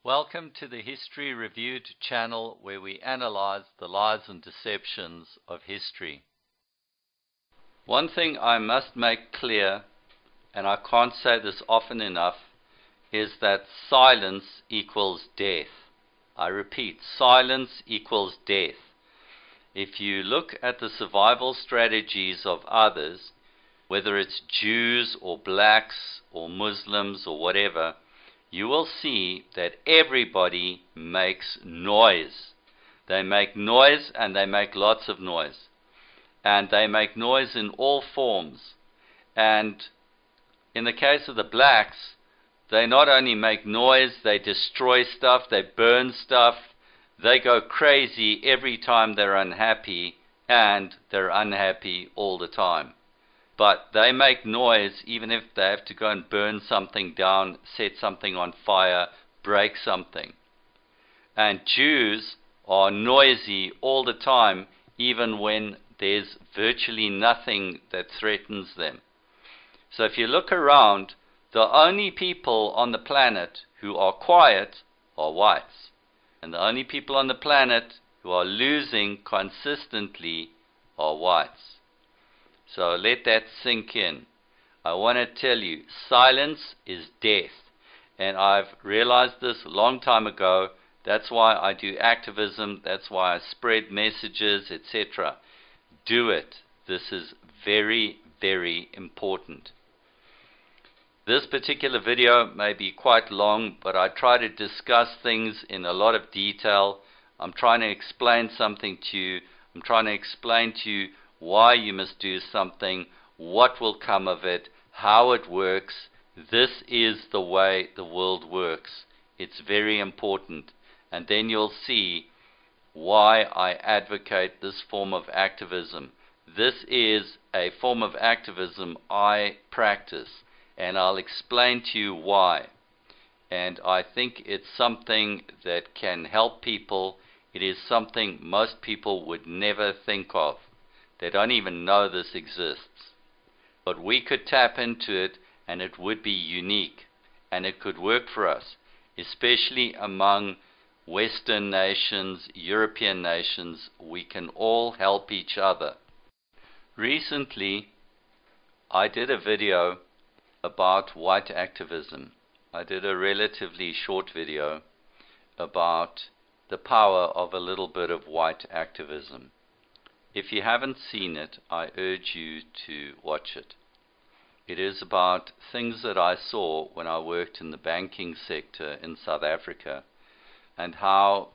Welcome to the History Reviewed channel, where we analyze the lies and deceptions of history. One thing I must make clear, and I can't say this often enough, is that silence equals death. I repeat, silence equals death. If you look at the survival strategies of others, whether it's Jews or blacks or Muslims or whatever, you will see that everybody makes noise. They make noise, and they make lots of noise. And they make noise in all forms. And in the case of the blacks, they not only make noise, they destroy stuff, they burn stuff, they go crazy every time they're unhappy, and they're unhappy all the time. But they make noise even if they have to go and burn something down, set something on fire, break something. And Jews are noisy all the time, even when there's virtually nothing that threatens them. So if you look around, the only people on the planet who are quiet are whites. And the only people on the planet who are losing consistently are whites. So let that sink in. I want to tell you, silence is death. And I've realized this a long time ago. That's why I do activism. That's why I spread messages, etc. Do it. This is very, very important. This particular video may be quite long, but I try to discuss things in a lot of detail. I'm trying to explain something to you. I'm trying to explain to you why you must do something, what will come of it, how it works. This is the way the world works. It's very important. And then you'll see why I advocate this form of activism. This is a form of activism I practice, and I'll explain to you why. And I think it's something that can help people. It is something most people would never think of. They don't even know this exists. But we could tap into it, and it would be unique. And it could work for us, especially among Western nations, European nations. We can all help each other. Recently, I did a video about white activism. I did a relatively short video about the power of a little bit of white activism. If you haven't seen it, I urge you to watch it. It is about things that I saw when I worked in the banking sector in South Africa, and how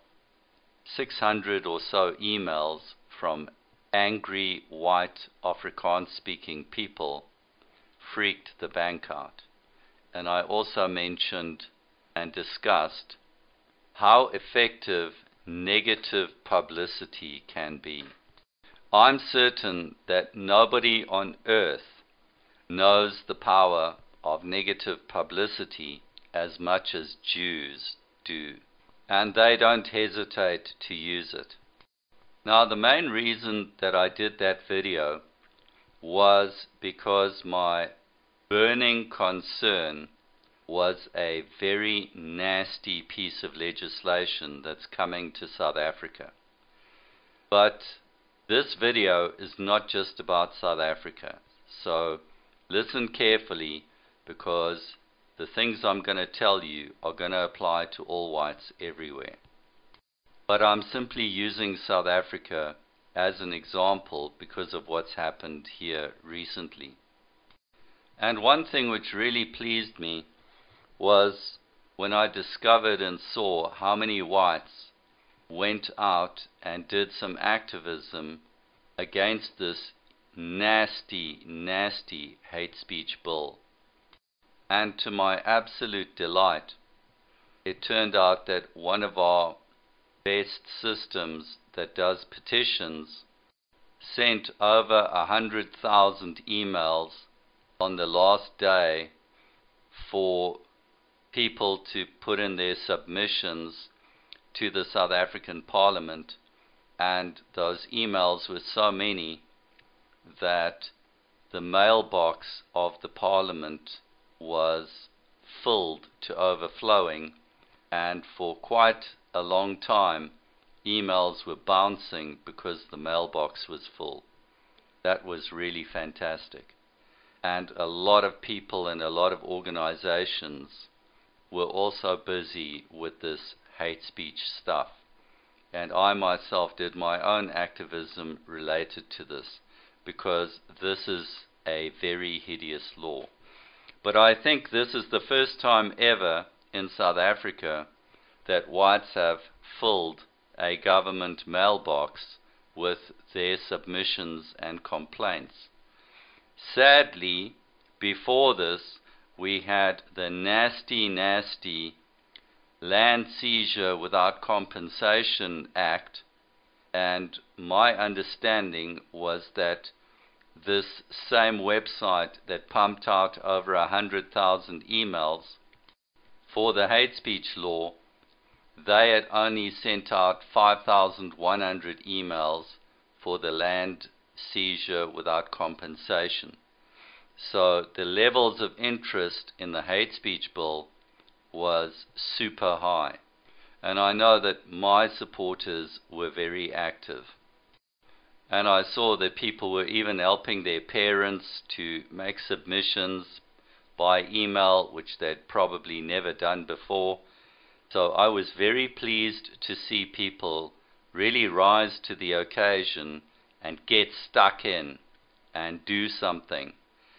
600 or so emails from angry white Afrikaans-speaking people freaked the bank out. And I also mentioned and discussed how effective negative publicity can be. I'm certain that nobody on earth knows the power of negative publicity as much as Jews do, and they don't hesitate to use it. Now, the main reason that I did that video was because my burning concern was a very nasty piece of legislation that's coming to South Africa. But this video is not just about South Africa, so listen carefully, because the things I'm going to tell you are going to apply to all whites everywhere. But I'm simply using South Africa as an example because of what's happened here recently. And one thing which really pleased me was when I discovered and saw how many whites went out and did some activism against this nasty, nasty hate speech bill. And to my absolute delight, it turned out that one of our best systems that does petitions sent over 100,000 emails on the last day for people to put in their submissions to the South African Parliament, and those emails were so many that the mailbox of the Parliament was filled to overflowing and for quite a long time emails were bouncing because the mailbox was full. That was really fantastic. And a lot of people and a lot of organizations were also busy with this hate speech stuff. And I myself did my own activism related to this, because this is a very hideous law. But I think this is the first time ever in South Africa that whites have filled a government mailbox with their submissions and complaints. Sadly, before this, we had the nasty Land Seizure Without Compensation Act, and my understanding was that this same website that pumped out over 100,000 emails for the hate speech law, they had only sent out 5,100 emails for the land seizure without compensation. So the levels of interest in the hate speech bill was super high. And I know that my supporters were very active. And I saw that people were even helping their parents to make submissions by email, which they'd probably never done before. So I was very pleased to see people really rise to the occasion and get stuck in and do something.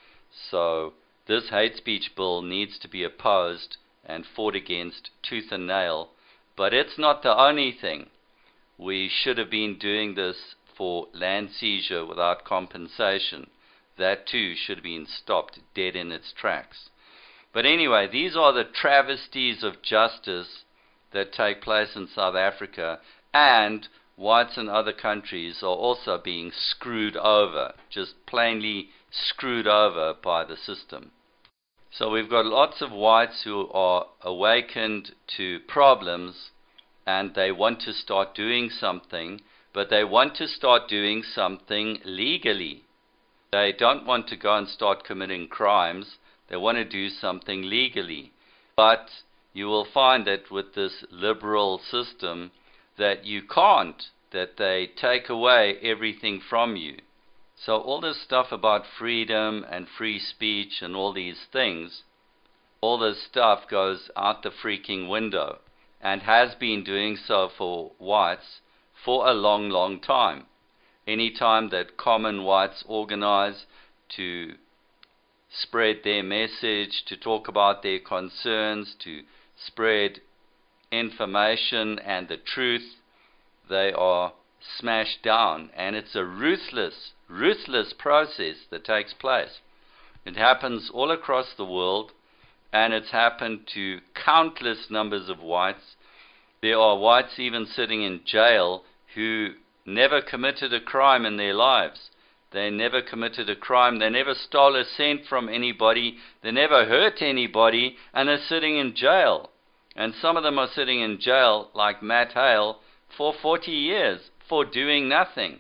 So this hate speech bill needs to be opposed and fought against tooth and nail. But it's not the only thing. We should have been doing this for land seizure without compensation. That too should have been stopped dead in its tracks. But anyway, these are the travesties of justice that take place in South Africa, and whites in other countries are also being screwed over, just plainly screwed over by the system. So we've got lots of whites who are awakened to problems and they want to start doing something, but they want to start doing something legally. They don't want to go and start committing crimes. They want to do something legally. But you will find that with this liberal system that you can't, that they take away everything from you. So all this stuff about freedom and free speech and all these things, all this stuff goes out the freaking window, and has been doing so for whites for a long time. Any time that common whites organize to spread their message, to talk about their concerns, to spread information and the truth, they are smashed down. And it's a ruthless process that takes place. It happens all across the world, and it's happened to countless numbers of whites. There are whites even sitting in jail who never committed a crime in their lives. They never committed a crime. They never stole a cent from anybody. They never hurt anybody, and they're sitting in jail. And some of them are sitting in jail, like Matt Hale, for 40 years for doing nothing.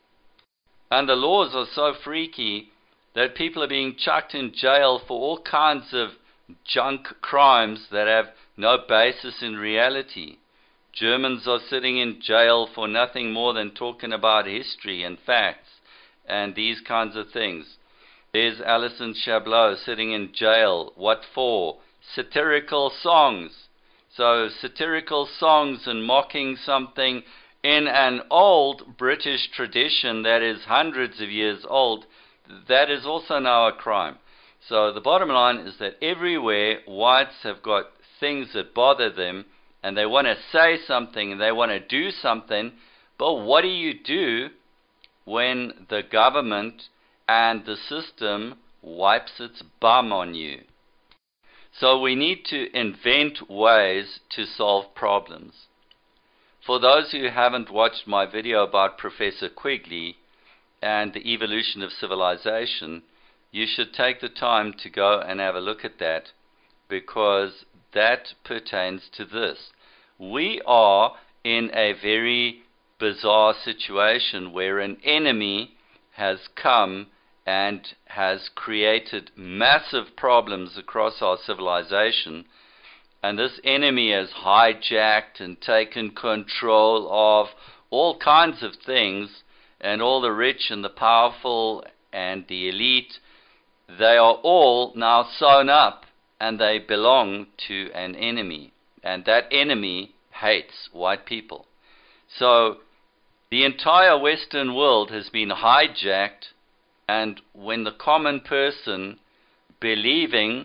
And the laws are so freaky that people are being chucked in jail for all kinds of junk crimes that have no basis in reality. Germans are sitting in jail for nothing more than talking about history and facts and these kinds of things. There's Alison Chablot sitting in jail. What for? Satirical songs. So satirical songs and mocking something in an old British tradition that is hundreds of years old, that is also now a crime. So the bottom line is that everywhere whites have got things that bother them, and they want to say something and they want to do something, but what do you do when the government and the system wipes its bum on you? So we need to invent ways to solve problems. For those who haven't watched my video about Professor Quigley and the evolution of civilization, you should take the time to go and have a look at that, because that pertains to this. We are in a very bizarre situation where an enemy has come and has created massive problems across our civilization, And this enemy has hijacked and taken control of all kinds of things, and all the rich and the powerful and the elite, they are all now sewn up and they belong to an enemy. And that enemy hates white people. So the entire Western world has been hijacked, and when the common person believing,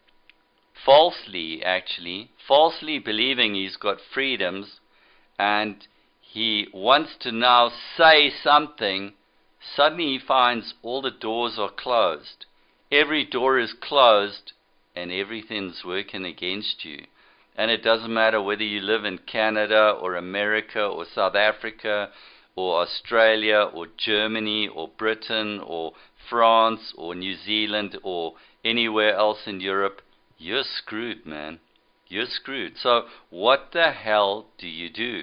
falsely believing he's got freedoms, and he wants to now say something, suddenly he finds all the doors are closed. Every door is closed and everything's working against you. And it doesn't matter whether you live in Canada or America or South Africa or Australia or Germany or Britain or France or New Zealand or anywhere else in Europe. You're screwed, man. You're screwed. So what the hell do you do?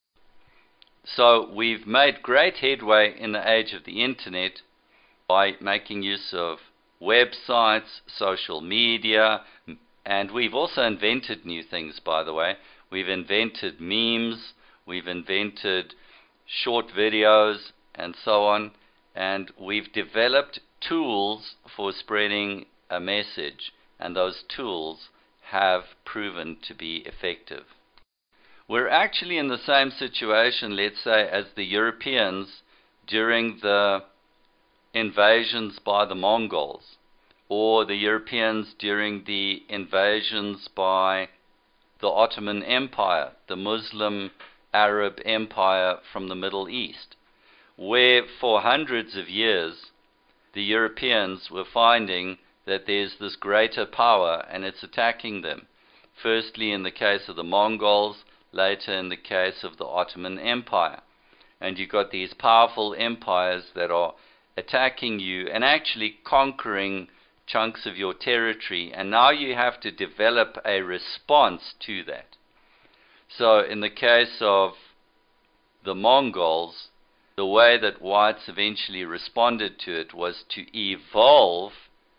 So we've made great headway in the age of the internet by making use of websites, social media, and we've also invented new things, by the way. We've invented memes, we've invented short videos, and so on, and we've developed tools for spreading a message, and those tools have proven to be effective. We're actually in the same situation, let's say, as the Europeans during the invasions by the Mongols, or the Europeans during the invasions by the Ottoman Empire, the Muslim Arab Empire from the Middle East, where for hundreds of years the Europeans were finding that there's this greater power and it's attacking them. Firstly in the case of the Mongols, later in the case of the Ottoman Empire. And you've got these powerful empires that are attacking you and actually conquering chunks of your territory, and now you have to develop a response to that. So in the case of the Mongols, the way that whites eventually responded to it was to evolve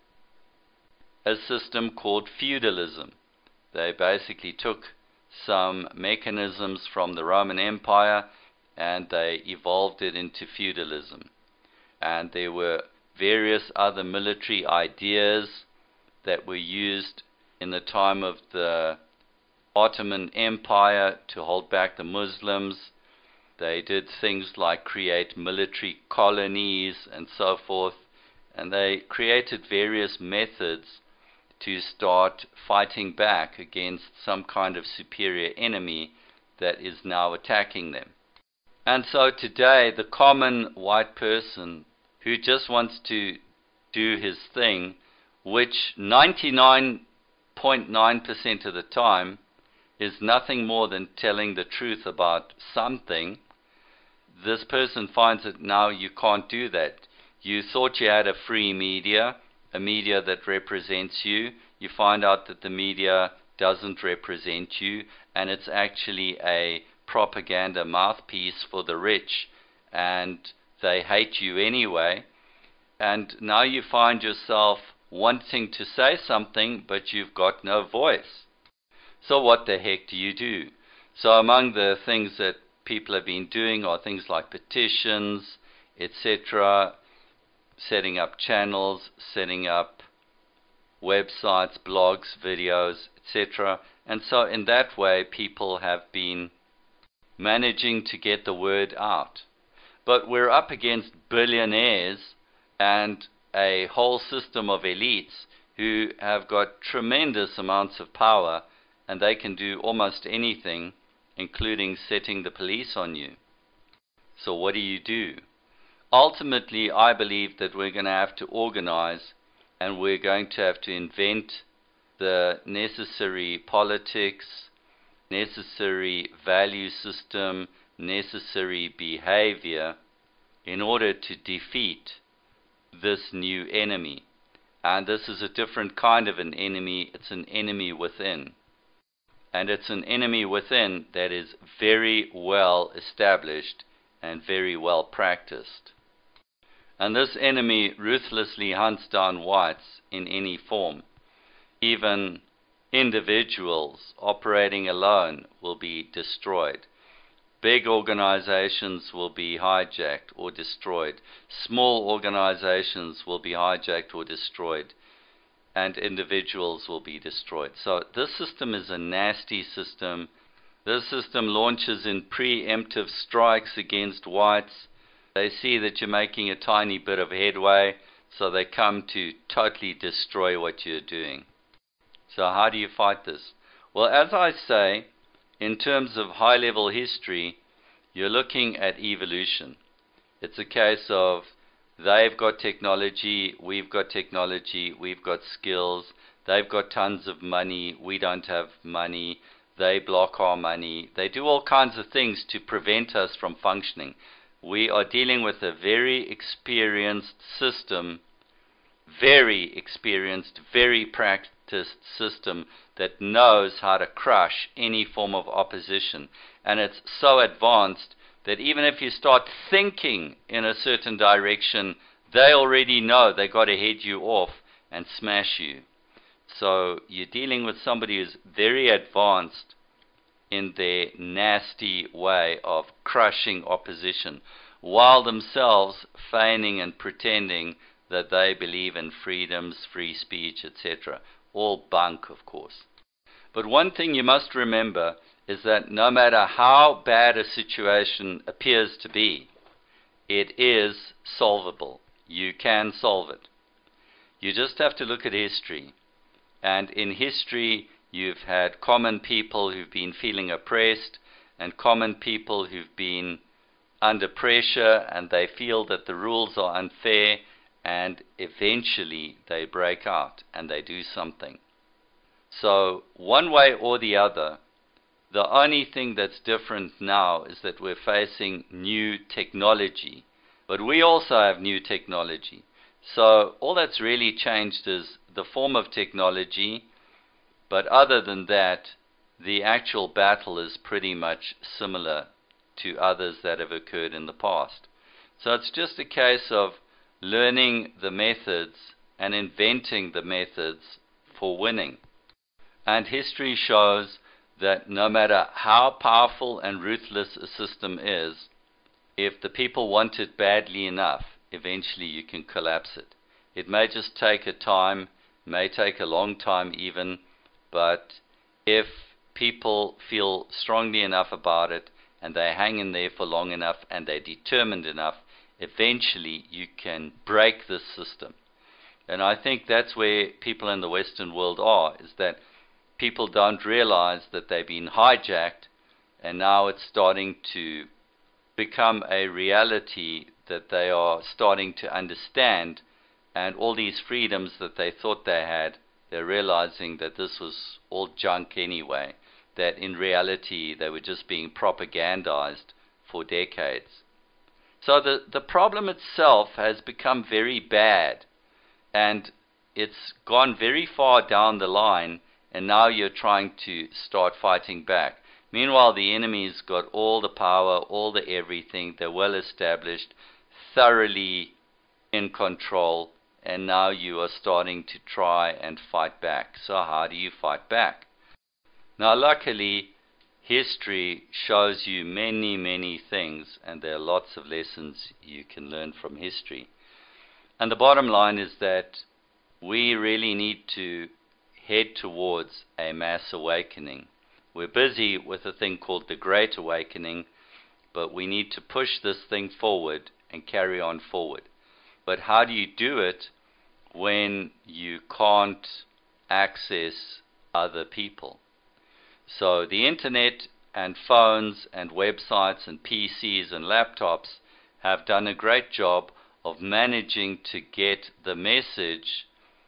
a system called feudalism. They basically took some mechanisms from the Roman Empire and they evolved it into feudalism. And there were various other military ideas that were used in the time of the Ottoman Empire to hold back the Muslims. They did things like create military colonies and so forth, and they created various methods to start fighting back against some kind of superior enemy that is now attacking them. And so today the common white person who just wants to do his thing, which 99.9% of the time is nothing more than telling the truth about something, this person finds that now you can't do that. You thought you had a free media, a media that represents you. You find out that the media doesn't represent you, and it's actually a propaganda mouthpiece for the rich, and they hate you anyway. And now you find yourself wanting to say something, but you've got no voice. So what the heck do you do? So among the things that people have been doing are things like petitions, etc., setting up channels, setting up websites, blogs, videos, etc. And so in that way people have been managing to get the word out. But we're up against billionaires and a whole system of elites who have got tremendous amounts of power, and they can do almost anything, including setting the police on you. So what do? Ultimately, I believe that we're going to have to organize, and we're going to have to invent the necessary politics, necessary value system, necessary behavior in order to defeat this new enemy. And this is a different kind of an enemy. It's an enemy within. And it's an enemy within that is very well established and very well practiced. And this enemy ruthlessly hunts down whites in any form, even Individuals operating alone will be destroyed. Big organizations will be hijacked or destroyed. Small organizations will be hijacked or destroyed. And individuals will be destroyed. So this system is a nasty system. This system launches in preemptive strikes against whites. They see that you're making a tiny bit of headway, so they come to totally destroy what you're doing. So how do you fight this? Well, as I say, in terms of high-level history, you're looking at evolution. It's a case of they've got technology, we've got skills, they've got tons of money, we don't have money, they block our money, they do all kinds of things to prevent us from functioning. We are dealing with a very experienced system, very experienced, very practiced system that knows how to crush any form of opposition. And it's so advanced that even if you start thinking in a certain direction, they already know they got to head you off and smash you. So you're dealing with somebody who's very advanced in their nasty way of crushing opposition, while themselves feigning and pretending that they believe in freedoms, free speech, etc. All bunk, of course. But one thing you must remember is that no matter how bad a situation appears to be, it is solvable. You can solve it. You just have to look at history. And in history, you've had common people who've been feeling oppressed and common people who've been under pressure and they feel that the rules are unfair, and eventually they break out and they do something. So one way or the other, the only thing that's different now is that we're facing new technology. But we also have new technology. So all that's really changed is the form of technology, but other than that, the actual battle is pretty much similar to others that have occurred in the past. So it's just a case of learning the methods and inventing the methods for winning. And history shows that no matter how powerful and ruthless a system is, if the people want it badly enough, eventually you can collapse it. It may just take a time, may take a long time even, but if people feel strongly enough about it and they hang in there for long enough and they're determined enough, eventually you can break this system. And I think that's where people in the Western world are, is that people don't realize that they've been hijacked, and now it's starting to become a reality that they are starting to understand, and all these freedoms that they thought they had, they're realizing that this was all junk anyway, that in reality they were just being propagandized for decades. So the problem itself has become very bad, and it's gone very far down the line, and now you're trying to start fighting back. Meanwhile, the enemy's got all the power, all the everything, they're well established, thoroughly in control, and now you are starting to try and fight back. So how do you fight back? Now luckily, history shows you many, many things, and there are lots of lessons you can learn from history. And the bottom line is that we really need to head towards a mass awakening. We're busy with a thing called the Great Awakening, but we need to push this thing forward and carry on forward. But how do you do it when you can't access other people? So the internet and phones and websites and PCs and laptops have done a great job of managing to get the message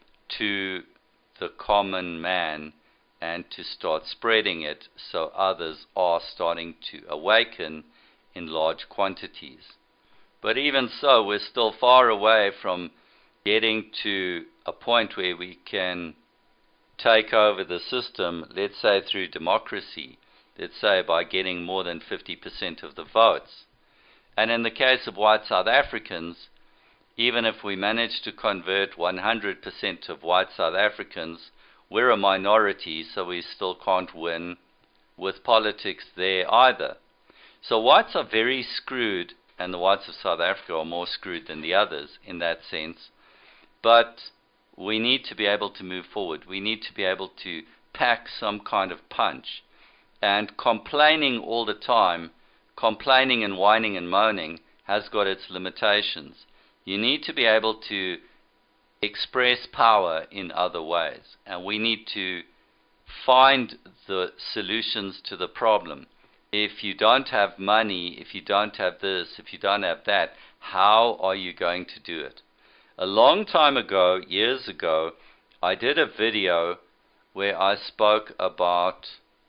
to the common man and to start spreading it, so others are starting to awaken in large quantities. But even so, we're still far away from getting to a point where we can take over the system, let's say through democracy, let's say by getting more than 50% of the votes. And in the case of white South Africans, even if we manage to convert 100% of white South Africans, we're a minority, so we still can't win with politics there either. So whites are very screwed, and the whites of South Africa are more screwed than the others in that sense. But we need to be able to move forward. We need to be able to pack some kind of punch. And complaining all the time, complaining and whining and moaning, has got its limitations. You need to be able to express power in other ways. And we need to find the solutions to the problem. If you don't have money, if you don't have this, if you don't have that, how are you going to do it? A long time ago, years ago, I did a video where I spoke about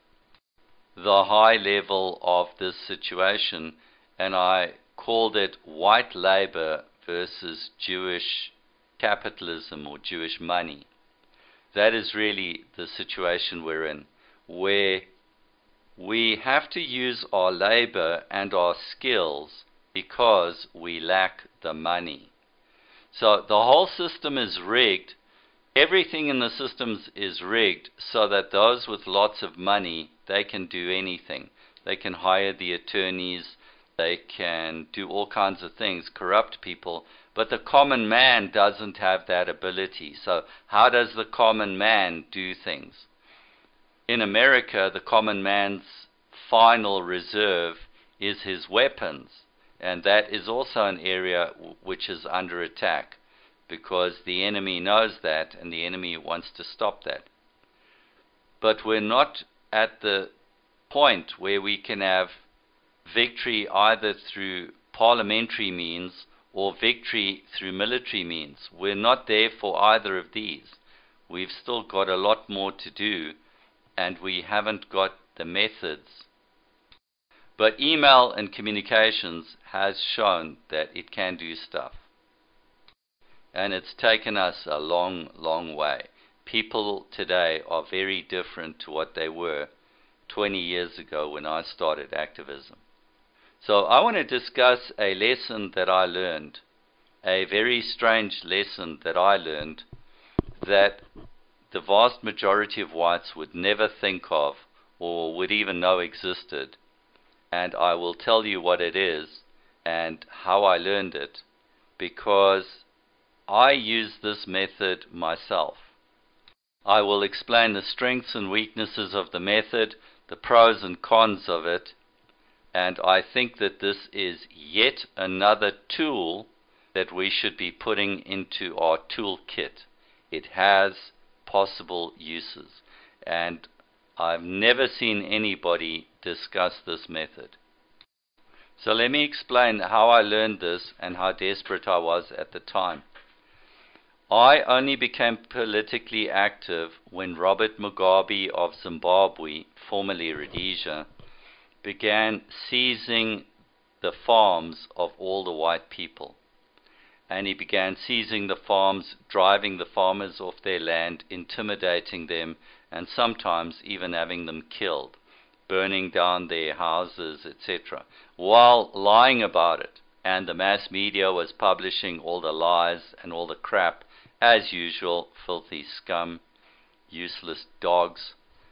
the high level of this situation, and I called it white labor versus Jewish capitalism or Jewish money. That is really the situation we're in, where we have to use our labor and our skills because we lack the money. So the whole system is rigged. Everything in the systems is rigged so that those with lots of money, they can do anything. They can hire the attorneys, they can do all kinds of things, corrupt people, but the common man doesn't have that ability. So how does the common man do things? In America, the common man's final reserve is his weapons, and that is also an area which is under attack, because the enemy knows that, and the enemy wants to stop that. But we're not at the point where we can have victory either through parliamentary means or victory through military means. We're not there for either of these. We've still got a lot more to do, and we haven't got the methods. But email and communications has shown that it can do stuff. And it's taken us a long, long way. People today are very different to what they were 20 years ago when I started activism. So I want to discuss a lesson that I learned, a very strange lesson that I learned, that the vast majority of whites would never think of or would even know existed. And I will tell you what it is and how I learned it, because I use this method myself. I will explain the strengths and weaknesses of the method, the pros and cons of it, and I think that this is yet another tool that we should be putting into our toolkit. It has possible uses, and I've never seen anybody discuss this method. So let me explain how I learned this and how desperate I was at the time. I only became politically active when Robert Mugabe of Zimbabwe, formerly Rhodesia, began seizing the farms of all the white people. And he began seizing the farms, driving the farmers off their land, intimidating them, and sometimes even having them killed, burning down their houses, etc., while lying about it. And the mass media was publishing all the lies and all the crap, as usual, filthy scum, useless dogs.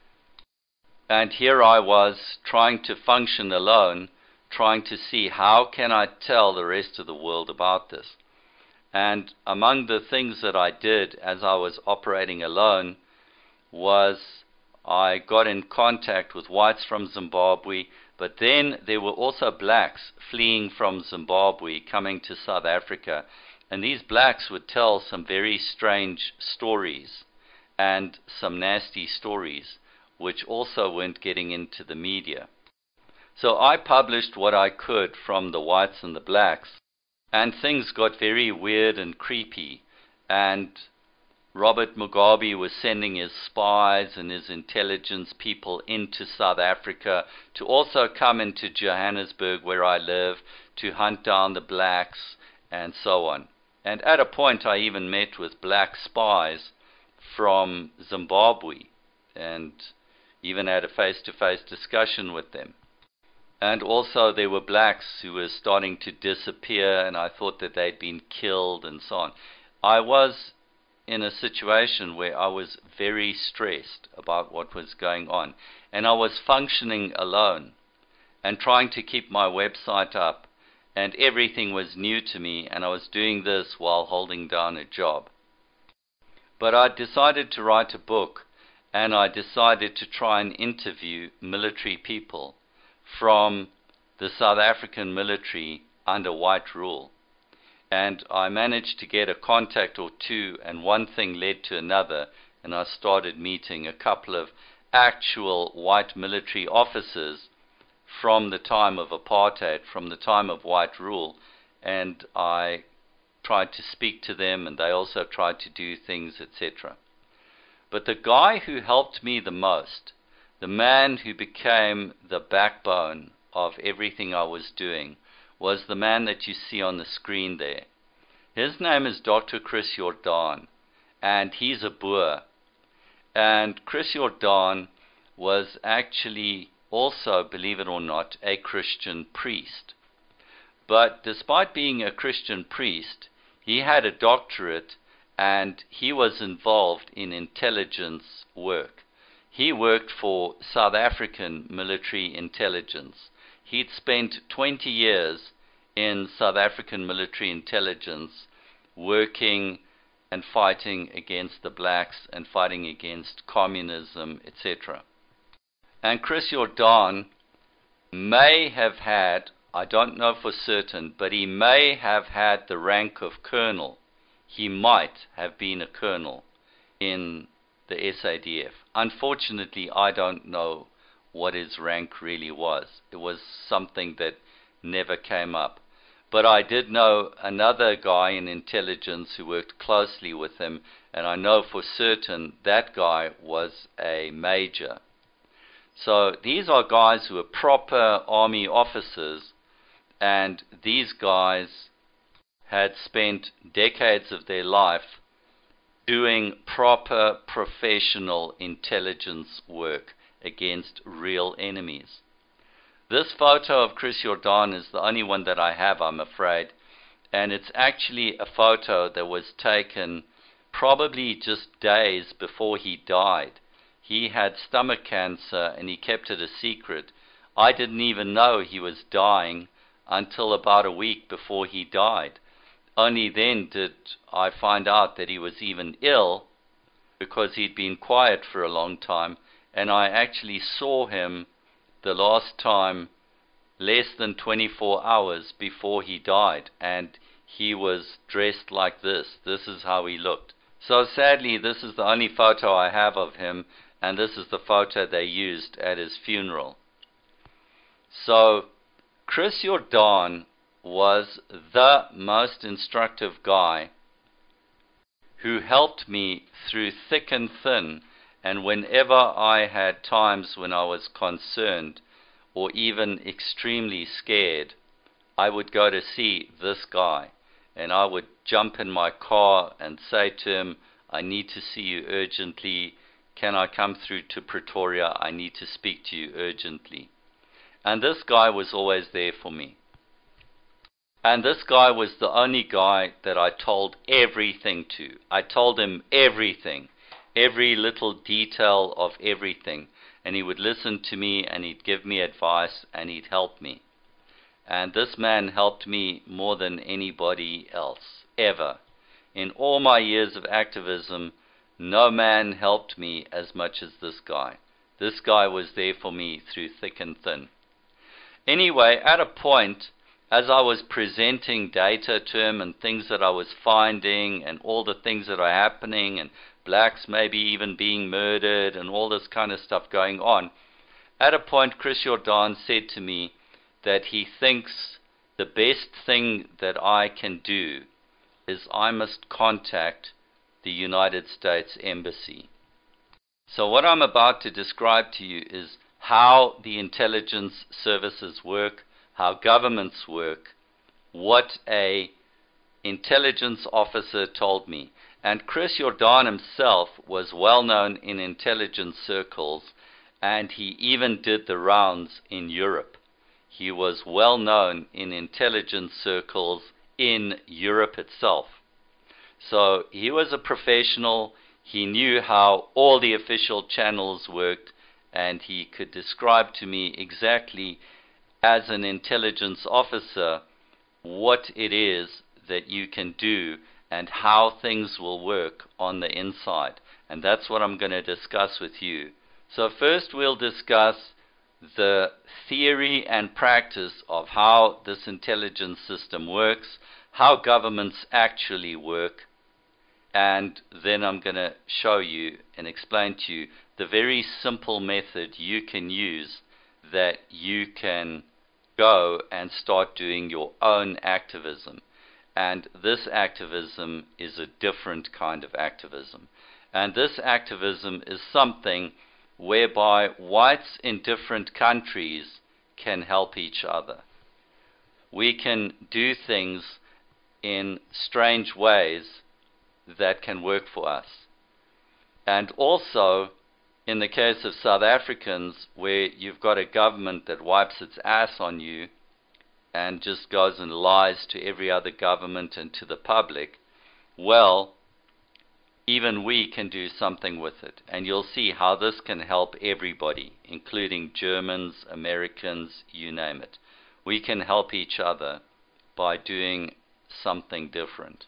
And here I was trying to function alone, trying to see how can I tell the rest of the world about this. And among the things that I did as I was operating alone was I got in contact with whites from Zimbabwe, but then there were also blacks fleeing from Zimbabwe coming to South Africa. And these blacks would tell some very strange stories and some nasty stories, which also weren't getting into the media. So I published what I could from the whites and the blacks, and things got very weird and creepy, and Robert Mugabe was sending his spies and his intelligence people into South Africa to also come into Johannesburg, where I live, to hunt down the blacks and so on. And at a point I even met with black spies from Zimbabwe and even had a face-to-face discussion with them. And also there were blacks who were starting to disappear, and I thought that they'd been killed and so on. I was in a situation where I was very stressed about what was going on, and I was functioning alone and trying to keep my website up, and everything was new to me, and I was doing this while holding down a job. But I decided to write a book, and I decided to try and interview military people from the South African military under white rule. And I managed to get a contact or two, and one thing led to another, and I started meeting a couple of actual white military officers from the time of apartheid, from the time of white rule, and I tried to speak to them, and they also tried to do things, etc. But the guy who helped me the most, the man who became the backbone of everything I was doing, was the man that you see on the screen there. His name is Dr. Chris Jordan, and he's a Boer. And Chris Jordan was actually also, believe it or not, a Christian priest. But despite being a Christian priest, he had a doctorate, and he was involved in intelligence work. He worked for South African military intelligence. He'd spent 20 years in South African military intelligence working and fighting against the blacks and fighting against communism, etc. And Chris Jordan may have had, I don't know for certain, but he may have had the rank of colonel. He might have been a colonel in the SADF. Unfortunately, I don't know what his rank really was. It was something that never came up. But I did know another guy in intelligence who worked closely with him, and I know for certain that guy was a major. So these are guys who are proper army officers, and these guys had spent decades of their life doing proper professional intelligence work against real enemies. This photo of Chris Jordan is the only one that I have, I'm afraid, and it's actually a photo that was taken probably just days before he died. He had stomach cancer and he kept it a secret. I didn't even know he was dying until about a week before he died. Only then did I find out that he was even ill, because he'd been quiet for a long time, and I actually saw him the last time less than 24 hours before he died, and he was dressed like this. This is how he looked. So sadly, this is the only photo I have of him, and this is the photo they used at his funeral. So Chris Jordan was the most instructive guy who helped me through thick and thin, and whenever I had times when I was concerned or even extremely scared, I would go to see this guy, and I would jump in my car and say to him, I need to see you urgently. Can I come through to Pretoria? I need to speak to you urgently. And this guy was always there for me. And this guy was the only guy that I told everything to. I told him everything, every little detail of everything. And he would listen to me, and he'd give me advice, and he'd help me. And this man helped me more than anybody else, ever. In all my years of activism, no man helped me as much as this guy. This guy was there for me through thick and thin. Anyway, at a point, as I was presenting data to him and things that I was finding and all the things that are happening and blacks maybe even being murdered and all this kind of stuff going on, at a point Chris Jordan said to me that he thinks the best thing that I can do is I must contact the United States Embassy. So what I'm about to describe to you is how the intelligence services work, how governments work, what a intelligence officer told me. And Chris Jordan himself was well known in intelligence circles, and he even did the rounds in Europe. He was well known in intelligence circles in Europe itself. So he was a professional. He knew how all the official channels worked, and he could describe to me exactly, as an intelligence officer, what it is that you can do and how things will work on the inside. And that's what I'm going to discuss with you. So first we'll discuss the theory and practice of how this intelligence system works, how governments actually work, and then I'm going to show you and explain to you the very simple method you can use that you can go and start doing your own activism. And this activism is a different kind of activism. And this activism is something whereby whites in different countries can help each other. We can do things in strange ways that can work for us. And also, in the case of South Africans, where you've got a government that wipes its ass on you and just goes and lies to every other government and to the public, well, even we can do something with it. And you'll see how this can help everybody, including Germans, Americans, you name it. We can help each other by doing something different.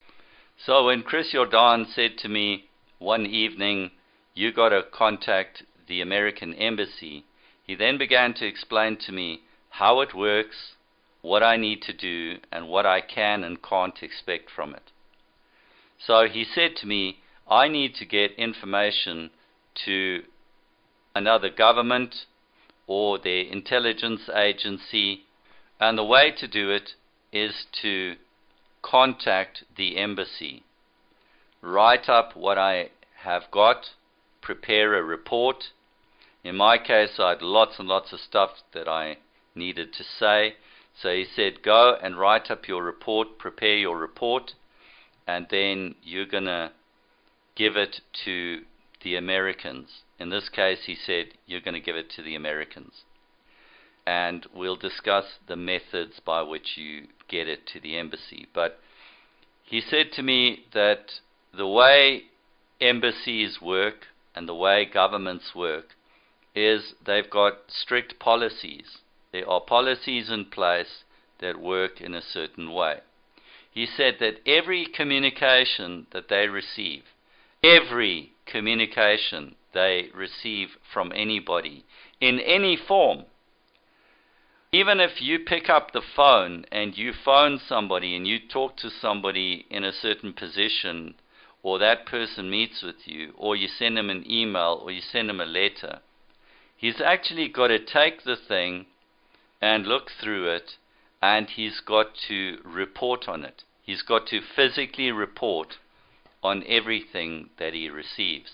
So when Chris Jordan said to me one evening, you got to contact the American embassy, he then began to explain to me how it works, what I need to do, and what I can and can't expect from it. So he said to me, I need to get information to another government or their intelligence agency, and the way to do it is to contact the embassy, write up what I have got, prepare a report. In my case, I had lots and lots of stuff that I needed to say. So he said, go and write up your report, prepare your report, and then you're going to give it to the Americans. In this case, he said, you're going to give it to the Americans. And we'll discuss the methods by which you get it to the embassy. But he said to me that the way embassies work and the way governments work is they've got strict policies. There are policies in place that work in a certain way. He said that every communication that they receive, every communication they receive from anybody in any form, even if you pick up the phone and you phone somebody and you talk to somebody in a certain position, or that person meets with you, or you send them an email, or you send them a letter, he's actually got to take the thing and look through it, and he's got to report on it. He's got to physically report on everything that he receives.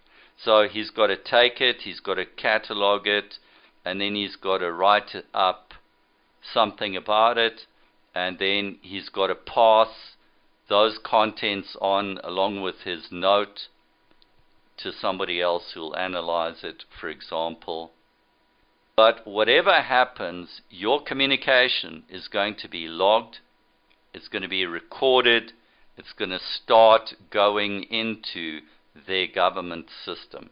So he's got to take it, he's got to catalog it, and then he's got to write up something about it, and then he's got to pass those contents on along with his note to somebody else who'll analyze it, for example. But whatever happens, your communication is going to be logged, it's going to be recorded, it's going to start going into their government system.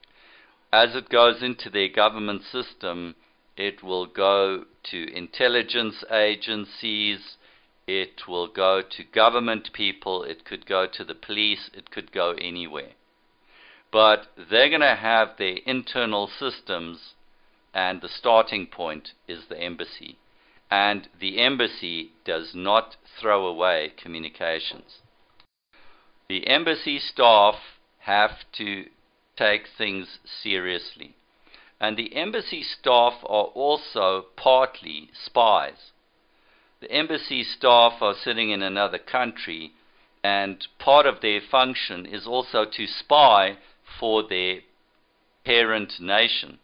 As it goes into their government system, it will go to intelligence agencies, it will go to government people, it could go to the police, it could go anywhere. But they're going to have their internal systems, and the starting point is the embassy. And the embassy does not throw away communications. The embassy staff have to take things seriously. And the embassy staff are also partly spies. The embassy staff are sitting in another country, and part of their function is also to spy for their parent nation.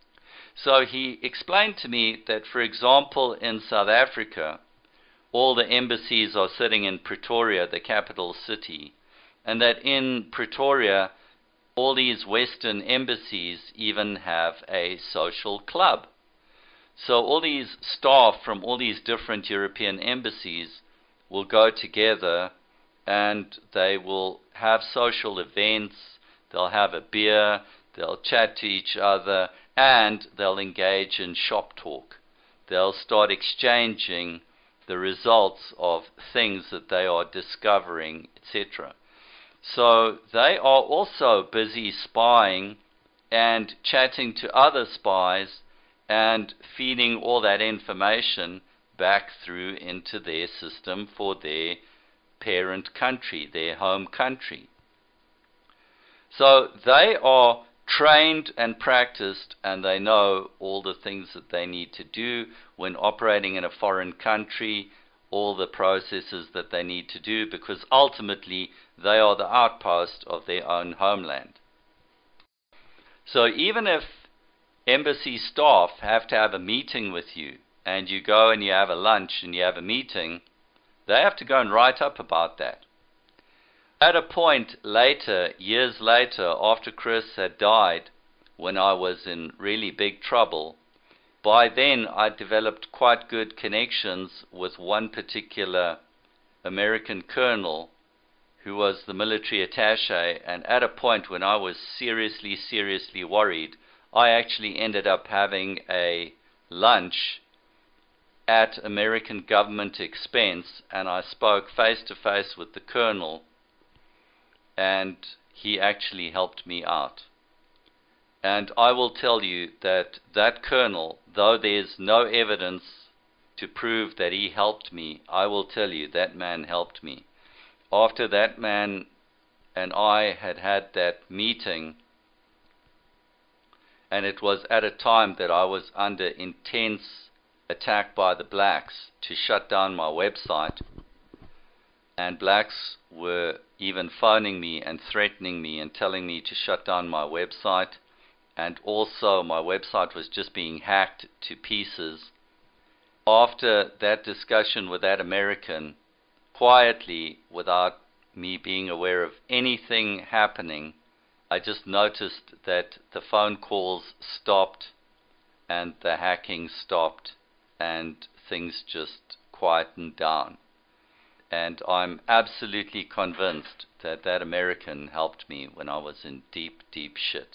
So he explained to me that, for example, in South Africa, all the embassies are sitting in Pretoria, the capital city, and that in Pretoria, all these Western embassies even have a social club. So all these staff from all these different European embassies will go together and they will have social events, they'll have a beer, they'll chat to each other, and they'll engage in shop talk. They'll start exchanging the results of things that they are discovering, etc. So they are also busy spying and chatting to other spies and feeding all that information back through into their system for their parent country, their home country. So they are trained and practiced, and they know all the things that they need to do when operating in a foreign country, all the processes that they need to do, because ultimately they are the outpost of their own homeland. So even if embassy staff have to have a meeting with you, and you go and you have a lunch and you have a meeting, they have to go and write up about that. At a point later, years later, after Chris had died, when I was in really big trouble, by then I developed quite good connections with one particular American colonel who was the military attaché, and at a point when I was seriously worried, I actually ended up having a lunch at American government expense, and I spoke face to face with the colonel, and he actually helped me out. And I will tell you that that colonel, though there's no evidence to prove that he helped me, I will tell you that man helped me. After that man and I had had that meeting, and it was at a time that I was under intense attack by the blacks to shut down my website, and blacks were even phoning me and threatening me and telling me to shut down my website, and also my website was just being hacked to pieces. After that discussion with that American, quietly, without me being aware of anything happening, I just noticed that the phone calls stopped and the hacking stopped and things just quietened down. And I'm absolutely convinced that that American helped me when I was in deep shit.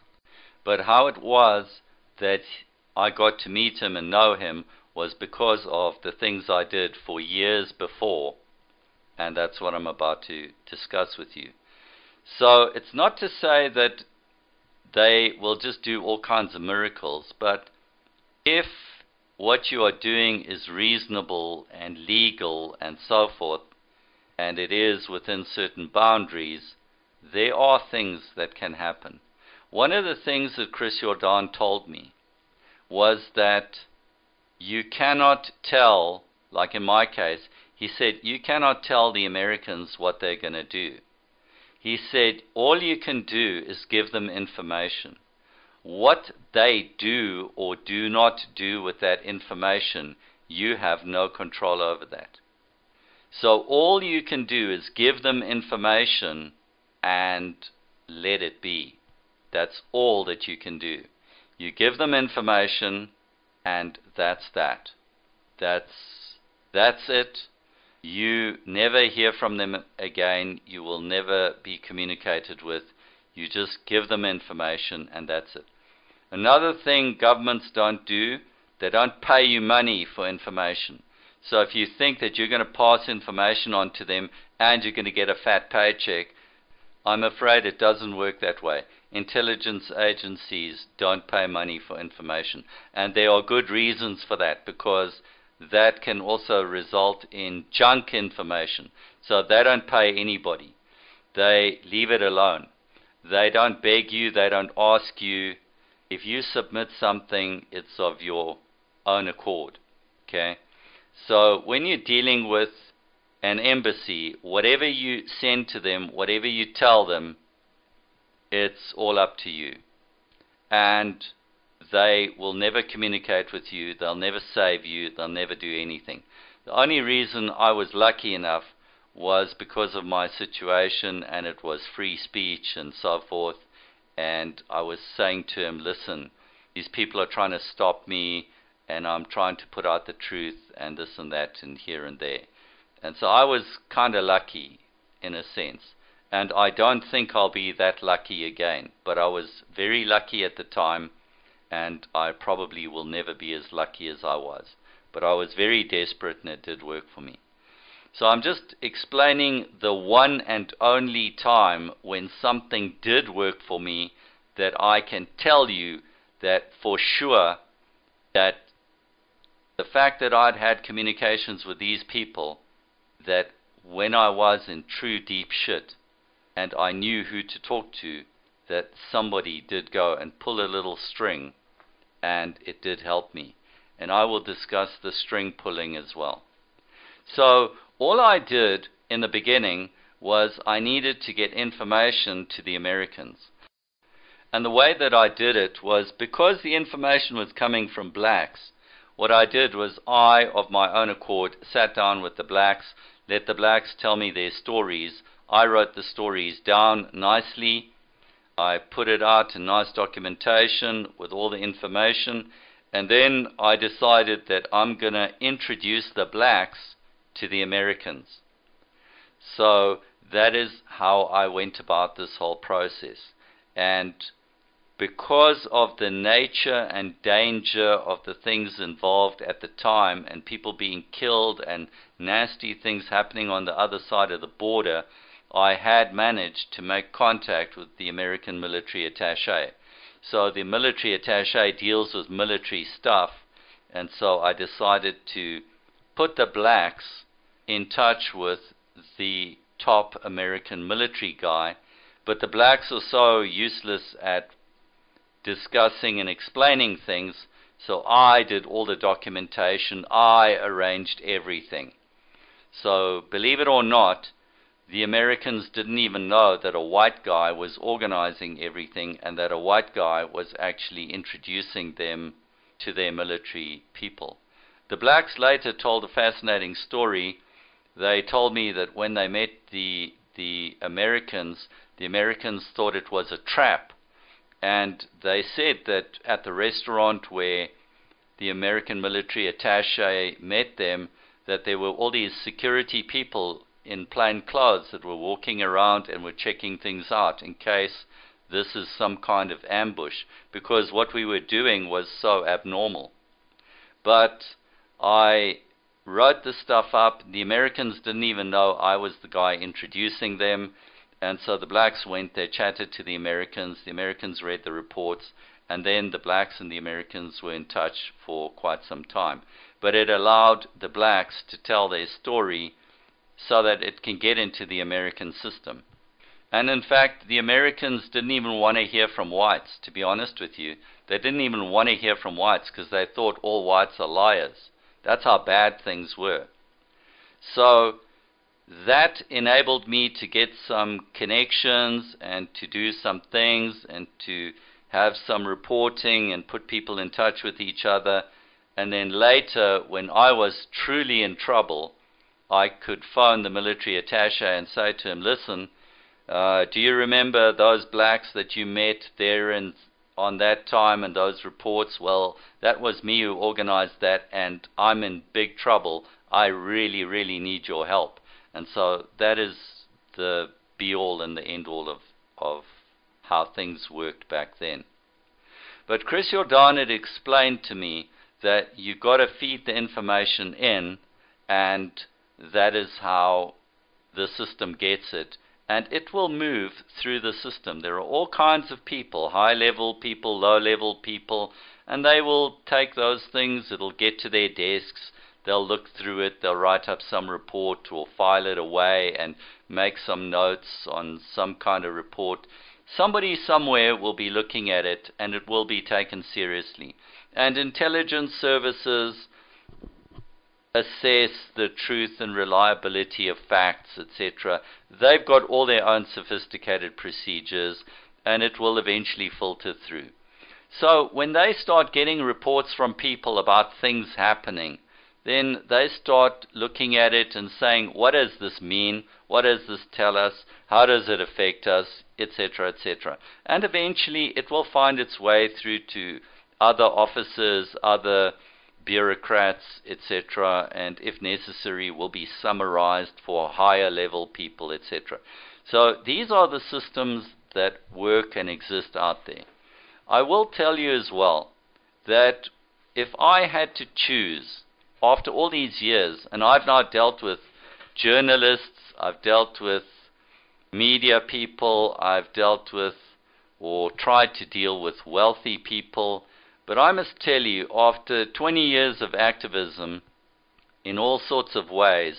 But how it was that I got to meet him and know him was because of the things I did for years before, and that's what I'm about to discuss with you. So it's not to say that they will just do all kinds of miracles, but if what you are doing is reasonable and legal and so forth, and it is within certain boundaries, there are things that can happen. One of the things that Chris Jordan told me was that you cannot tell, like in my case, he said, you cannot tell the Americans what they're going to do. He said, all you can do is give them information. What they do or do not do with that information, you have no control over that. So all you can do is give them information and let it be. That's all that you can do. You give them information and that's that. That's it. You never hear from them again. You will never be communicated with. You just give them information and that's it. Another thing governments don't do, they don't pay you money for information. So if you think that you're going to pass information on to them and you're going to get a fat paycheck, I'm afraid it doesn't work that way. Intelligence agencies don't pay money for information. And there are good reasons for that, because that can also result in junk information. So they don't pay anybody. They leave it alone. They don't beg you. They don't ask you. If you submit something, it's of your own accord. Okay? So when you're dealing with an embassy, whatever you send to them, whatever you tell them, it's all up to you. And they will never communicate with you. They'll never save you. They'll never do anything. The only reason I was lucky enough was because of my situation, and it was free speech and so forth. And I was saying to him, listen, these people are trying to stop me, and I'm trying to put out the truth and this and that and here and there. And so I was kind of lucky in a sense. And I don't think I'll be that lucky again. But I was very lucky at the time, and I probably will never be as lucky as I was. But I was very desperate, and it did work for me. So I'm just explaining the one and only time when something did work for me, that I can tell you that for sure that the fact that I'd had communications with these people, that when I was in true deep shit and I knew who to talk to, that somebody did go and pull a little string, and it did help me. And I will discuss the string pulling as well. So all I did in the beginning was I needed to get information to the Americans. And the way that I did it was, because the information was coming from blacks, what I did was I, of my own accord, sat down with the blacks, let the blacks tell me their stories. I wrote the stories down nicely. I put it out in nice documentation with all the information. And then I decided that I'm going to introduce the blacks to the Americans. So that is how I went about this whole process. And because of the nature and danger of the things involved at the time, and people being killed and nasty things happening on the other side of the border, I had managed to make contact with the American military attaché. So the military attaché deals with military stuff, and so I decided to put the blacks in touch with the top American military guy. But the blacks are so useless at discussing and explaining things, so I did all the documentation. I arranged everything. So believe it or not, the Americans didn't even know that a white guy was organizing everything, and that a white guy was actually introducing them to their military people. The blacks later told a fascinating story. They told me that when they met the Americans thought it was a trap. And they said that at the restaurant where the American military attaché met them, that there were all these security people in plain clothes that were walking around and were checking things out in case this is some kind of ambush, because what we were doing was so abnormal. But I wrote the stuff up. The Americans didn't even know I was the guy introducing them. And so the blacks went, they chatted to the Americans read the reports, and then the blacks and the Americans were in touch for quite some time. But it allowed the blacks to tell their story so that it can get into the American system. And in fact, the Americans didn't even want to hear from whites, to be honest with you. They didn't even want to hear from whites because they thought all whites are liars. That's how bad things were. So that enabled me to get some connections and to do some things and to have some reporting and put people in touch with each other. And then later, when I was truly in trouble, I could phone the military attaché and say to him, listen, do you remember those blacks that you met there on that time and those reports? Well, that was me who organized that, and I'm in big trouble. I really, really need your help. And so that is the be-all and the end-all of how things worked back then. But Chris Jordan had explained to me that you've got to feed the information in, and that is how the system gets it. And it will move through the system. There are all kinds of people, high-level people, low-level people, and they will take those things. It'll get to their desks. They'll look through it, they'll write up some report or file it away and make some notes on some kind of report. Somebody somewhere will be looking at it, and it will be taken seriously. And intelligence services assess the truth and reliability of facts, etc. They've got all their own sophisticated procedures, and it will eventually filter through. So when they start getting reports from people about things happening, then they start looking at it and saying, what does this mean? What does this tell us? How does it affect us? Etc., etc. And eventually it will find its way through to other officers, other bureaucrats, etc., and if necessary will be summarized for higher level people, etc. So these are the systems that work and exist out there. I will tell you as well that if I had to choose, after all these years, and I've now dealt with journalists, I've dealt with media people, I've dealt with or tried to deal with wealthy people, but I must tell you, after 20 years of activism in all sorts of ways,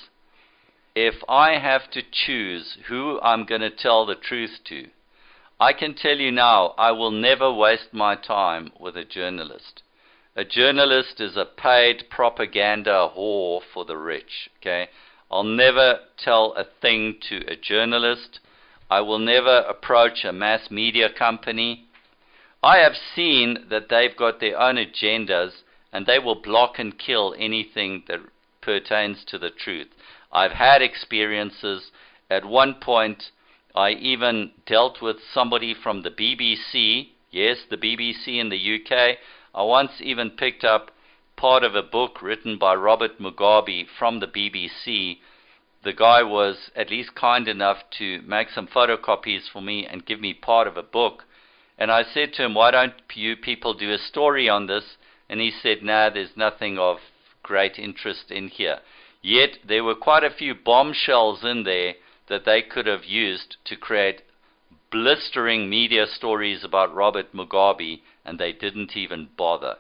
if I have to choose who I'm going to tell the truth to, I can tell you now, I will never waste my time with a journalist. A journalist is a paid propaganda whore for the rich, okay? I'll never tell a thing to a journalist. I will never approach a mass media company. I have seen that they've got their own agendas and they will block and kill anything that pertains to the truth. I've had experiences. At one point, I even dealt with somebody from the BBC. Yes, the BBC in the UK. I once even picked up part of a book written by Robert Mugabe from the BBC. The guy was at least kind enough to make some photocopies for me and give me part of a book. And I said to him, why don't you people do a story on this? And he said, nah, there's nothing of great interest in here. Yet there were quite a few bombshells in there that they could have used to create blistering media stories about Robert Mugabe, and they didn't even bother.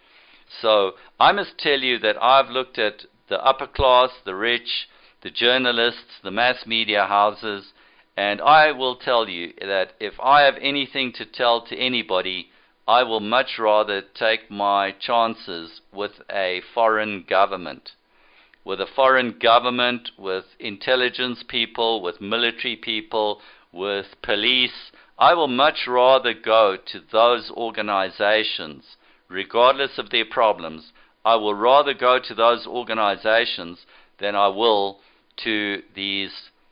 So I must tell you that I've looked at the upper class, the rich, the journalists, the mass media houses, and I will tell you that if I have anything to tell to anybody, I will much rather take my chances with a foreign government. With a foreign government, with intelligence people, with military people, with police. I will much rather go to those organizations, regardless of their problems. I will rather go to those organizations than I will to these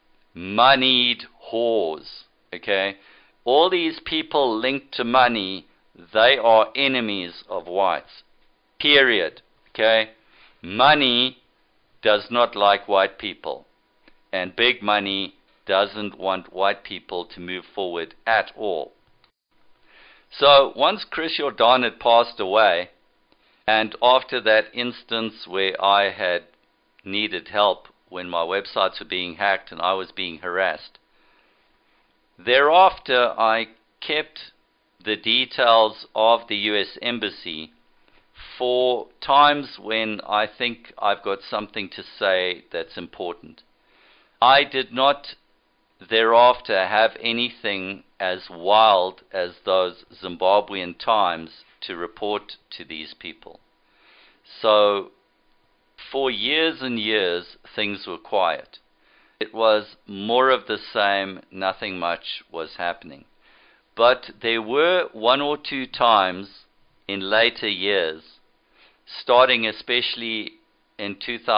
moneyed whores. Okay? All these people linked to money, they are enemies of whites. Period. Okay? Money does not like white people, and big money doesn't want white people to move forward at all. So once Chris Jordan had passed away, and after that instance where I had needed help when my websites were being hacked and I was being harassed, thereafter I kept the details of the US Embassy for times when I think I've got something to say that's important. I did not thereafter have anything as wild as those Zimbabwean times to report to these people. So for years and years things were quiet. It was more of the same, nothing much was happening. But there were one or two times in later years, starting especially in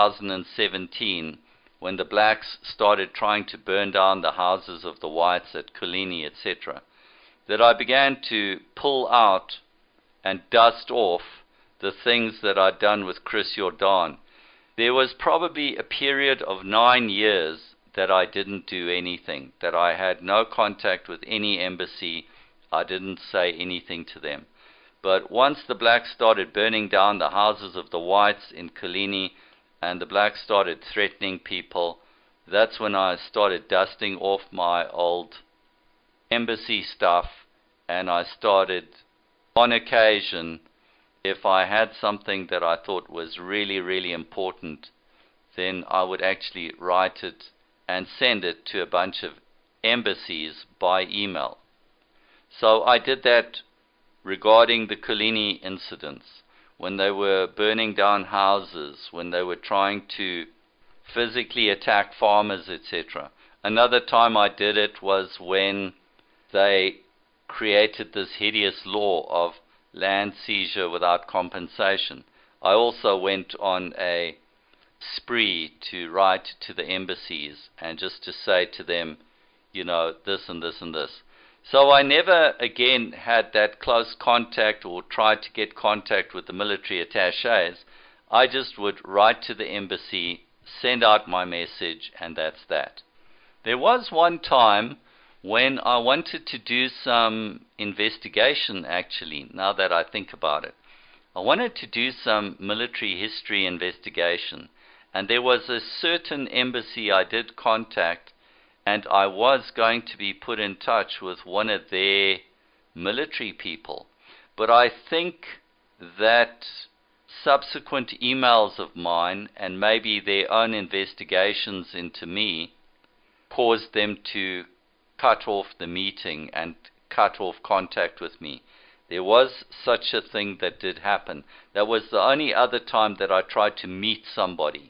2017, when the blacks started trying to burn down the houses of the whites at Colini, etc., that I began to pull out and dust off the things that I'd done with Chris Jordan. There was probably a period of 9 years that I didn't do anything, that I had no contact with any embassy. I didn't say anything to them. But once the blacks started burning down the houses of the whites in Colini, and the blacks started threatening people, that's when I started dusting off my old embassy stuff, and I started, on occasion, if I had something that I thought was really, really important, then I would actually write it and send it to a bunch of embassies by email. So I did that regarding the Colini incidents, when they were burning down houses, when they were trying to physically attack farmers, etc. Another time I did it was when they created this hideous law of land seizure without compensation. I also went on a spree to write to the embassies and just to say to them, you know, this and this and this. So I never again had that close contact or tried to get contact with the military attachés. I just would write to the embassy, send out my message, and that's that. There was one time when I wanted to do some investigation, actually, now that I think about it. I wanted to do some military history investigation, and there was a certain embassy I did contact, and I was going to be put in touch with one of their military people. But I think that subsequent emails of mine, and maybe their own investigations into me, caused them to cut off the meeting and cut off contact with me. There was such a thing that did happen. That was the only other time that I tried to meet somebody,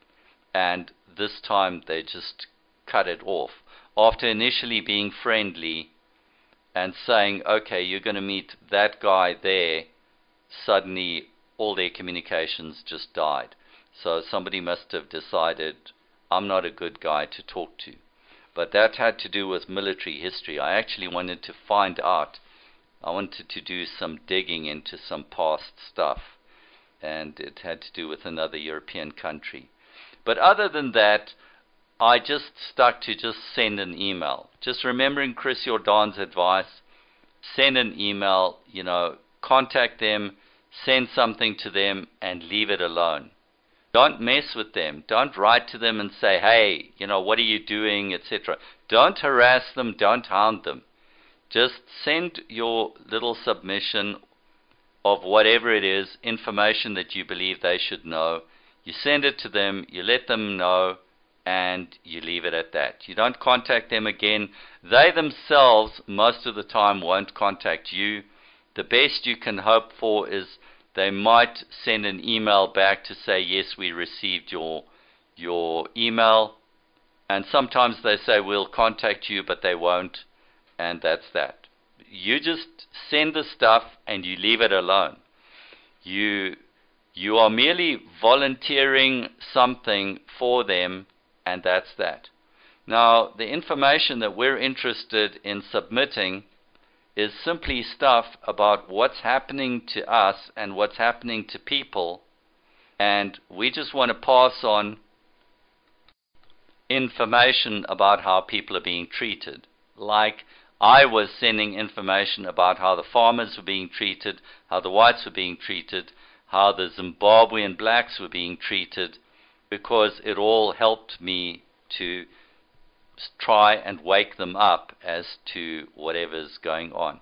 and this time they just cut it off. After initially being friendly and saying, okay, you're going to meet that guy there, suddenly all their communications just died. So somebody must have decided, I'm not a good guy to talk to. But that had to do with military history. I actually wanted to find out. I wanted to do some digging into some past stuff, and it had to do with another European country. But other than that, I just stuck to just send an email. Just remembering Chris Jordan's advice, send an email, contact them, send something to them, and leave it alone. Don't mess with them. Don't write to them and say, hey, what are you doing, etc. Don't harass them. Don't hound them. Just send your little submission of whatever it is, information that you believe they should know. You send it to them, you let them know, and you leave it at that. You don't contact them again. They themselves, most of the time, won't contact you. The best you can hope for is they might send an email back to say, yes, we received your email. And sometimes they say, we'll contact you, but they won't. And that's that. You just send the stuff and you leave it alone. You are merely volunteering something for them, and that's that. Now, the information that we're interested in submitting is simply stuff about what's happening to us and what's happening to people, and we just want to pass on information about how people are being treated. Like I was sending information about how the farmers were being treated, how the whites were being treated, how the Zimbabwean blacks were being treated, because it all helped me to try and wake them up as to whatever's going on.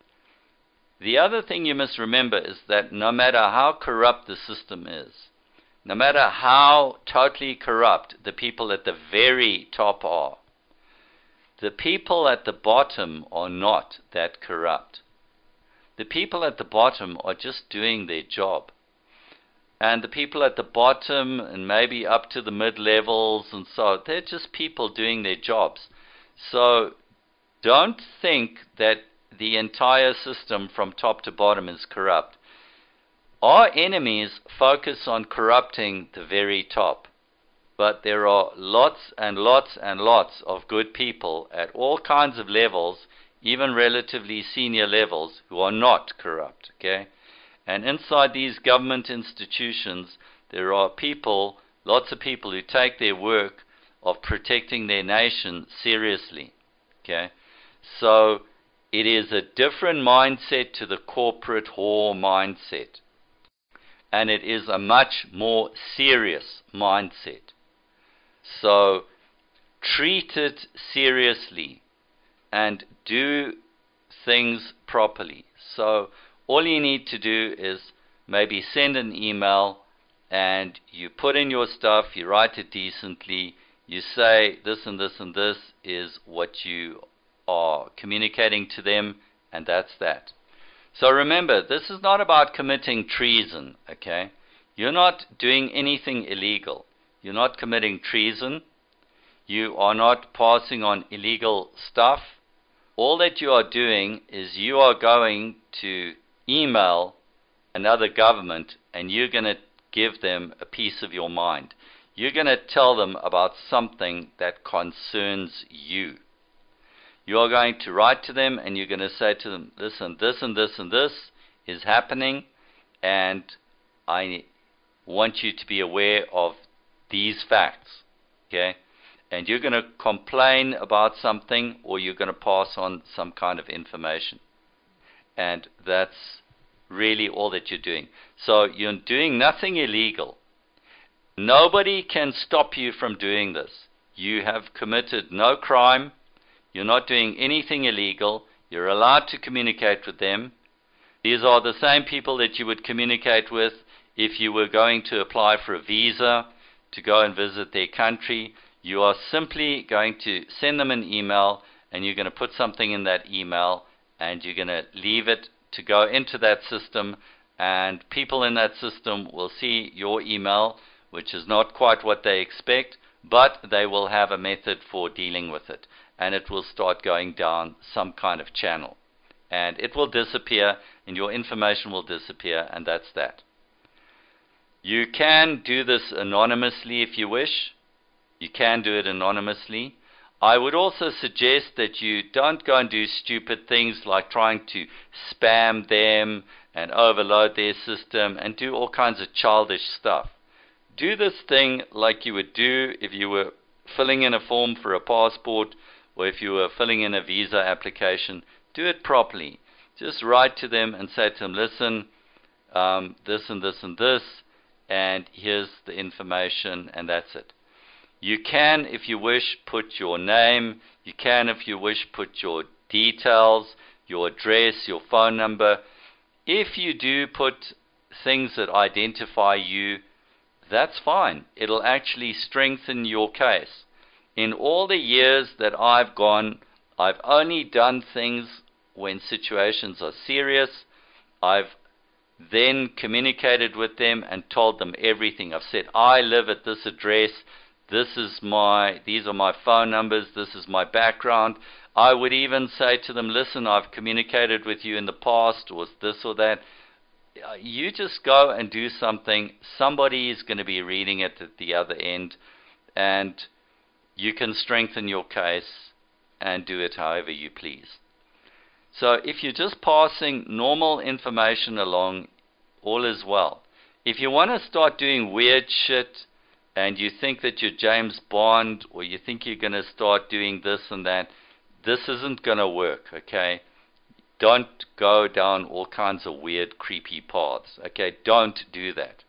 The other thing you must remember is that no matter how corrupt the system is, no matter how totally corrupt the people at the very top are, the people at the bottom are not that corrupt. The people at the bottom are just doing their job. And the people at the bottom and maybe up to the mid-levels and so, they're just people doing their jobs. So don't think that the entire system from top to bottom is corrupt. Our enemies focus on corrupting the very top. But there are lots and lots and lots of good people at all kinds of levels, even relatively senior levels, who are not corrupt, okay? And inside these government institutions, there are people, lots of people who take their work of protecting their nation seriously, okay? So it is a different mindset to the corporate whore mindset. And it is a much more serious mindset. So treat it seriously and do things properly. So all you need to do is maybe send an email and you put in your stuff, you write it decently, you say this and this and this is what you are communicating to them, and that's that. So remember, this is not about committing treason, okay? You're not doing anything illegal. You're not committing treason. You are not passing on illegal stuff. All that you are doing is you are going to email another government and you're going to give them a piece of your mind. You're going to tell them about something that concerns you. You are going to write to them and you're going to say to them, listen, this and this and this is happening, and I want you to be aware of these facts, okay? And you're going to complain about something, or you're going to pass on some kind of information. And that's really all that you're doing. So you're doing nothing illegal. Nobody can stop you from doing this. You have committed no crime. You're not doing anything illegal. You're allowed to communicate with them. These are the same people that you would communicate with if you were going to apply for a visa to go and visit their country. You are simply going to send them an email, and you're going to put something in that email, and you're going to leave it to go into that system, and people in that system will see your email, which is not quite what they expect, but they will have a method for dealing with it, and it will start going down some kind of channel, and it will disappear, and your information will disappear, and that's that. You can do this anonymously if you wish. You can do it anonymously. I would also suggest that you don't go and do stupid things like trying to spam them and overload their system and do all kinds of childish stuff. Do this thing like you would do if you were filling in a form for a passport, or if you were filling in a visa application. Do it properly. Just write to them and say to them, listen, this and this and this, and here's the information, and that's it. You can, if you wish, put your name. You can, if you wish, put your details, your address, your phone number. If you do put things that identify you, that's fine. It'll actually strengthen your case. In all the years that I've gone, I've only done things when situations are serious. I've then communicated with them and told them everything. I've said, I live at this address. These are my phone numbers. This is my background. I would even say to them, listen, I've communicated with you in the past, or this or that. You just go and do something. Somebody is going to be reading it at the other end, and you can strengthen your case and do it however you please. So if you're just passing normal information along, all is well. If you want to start doing weird shit, and you think that you're James Bond, or you think you're going to start doing this and that, this isn't going to work, okay? Don't go down all kinds of weird, creepy paths, okay? Don't do that.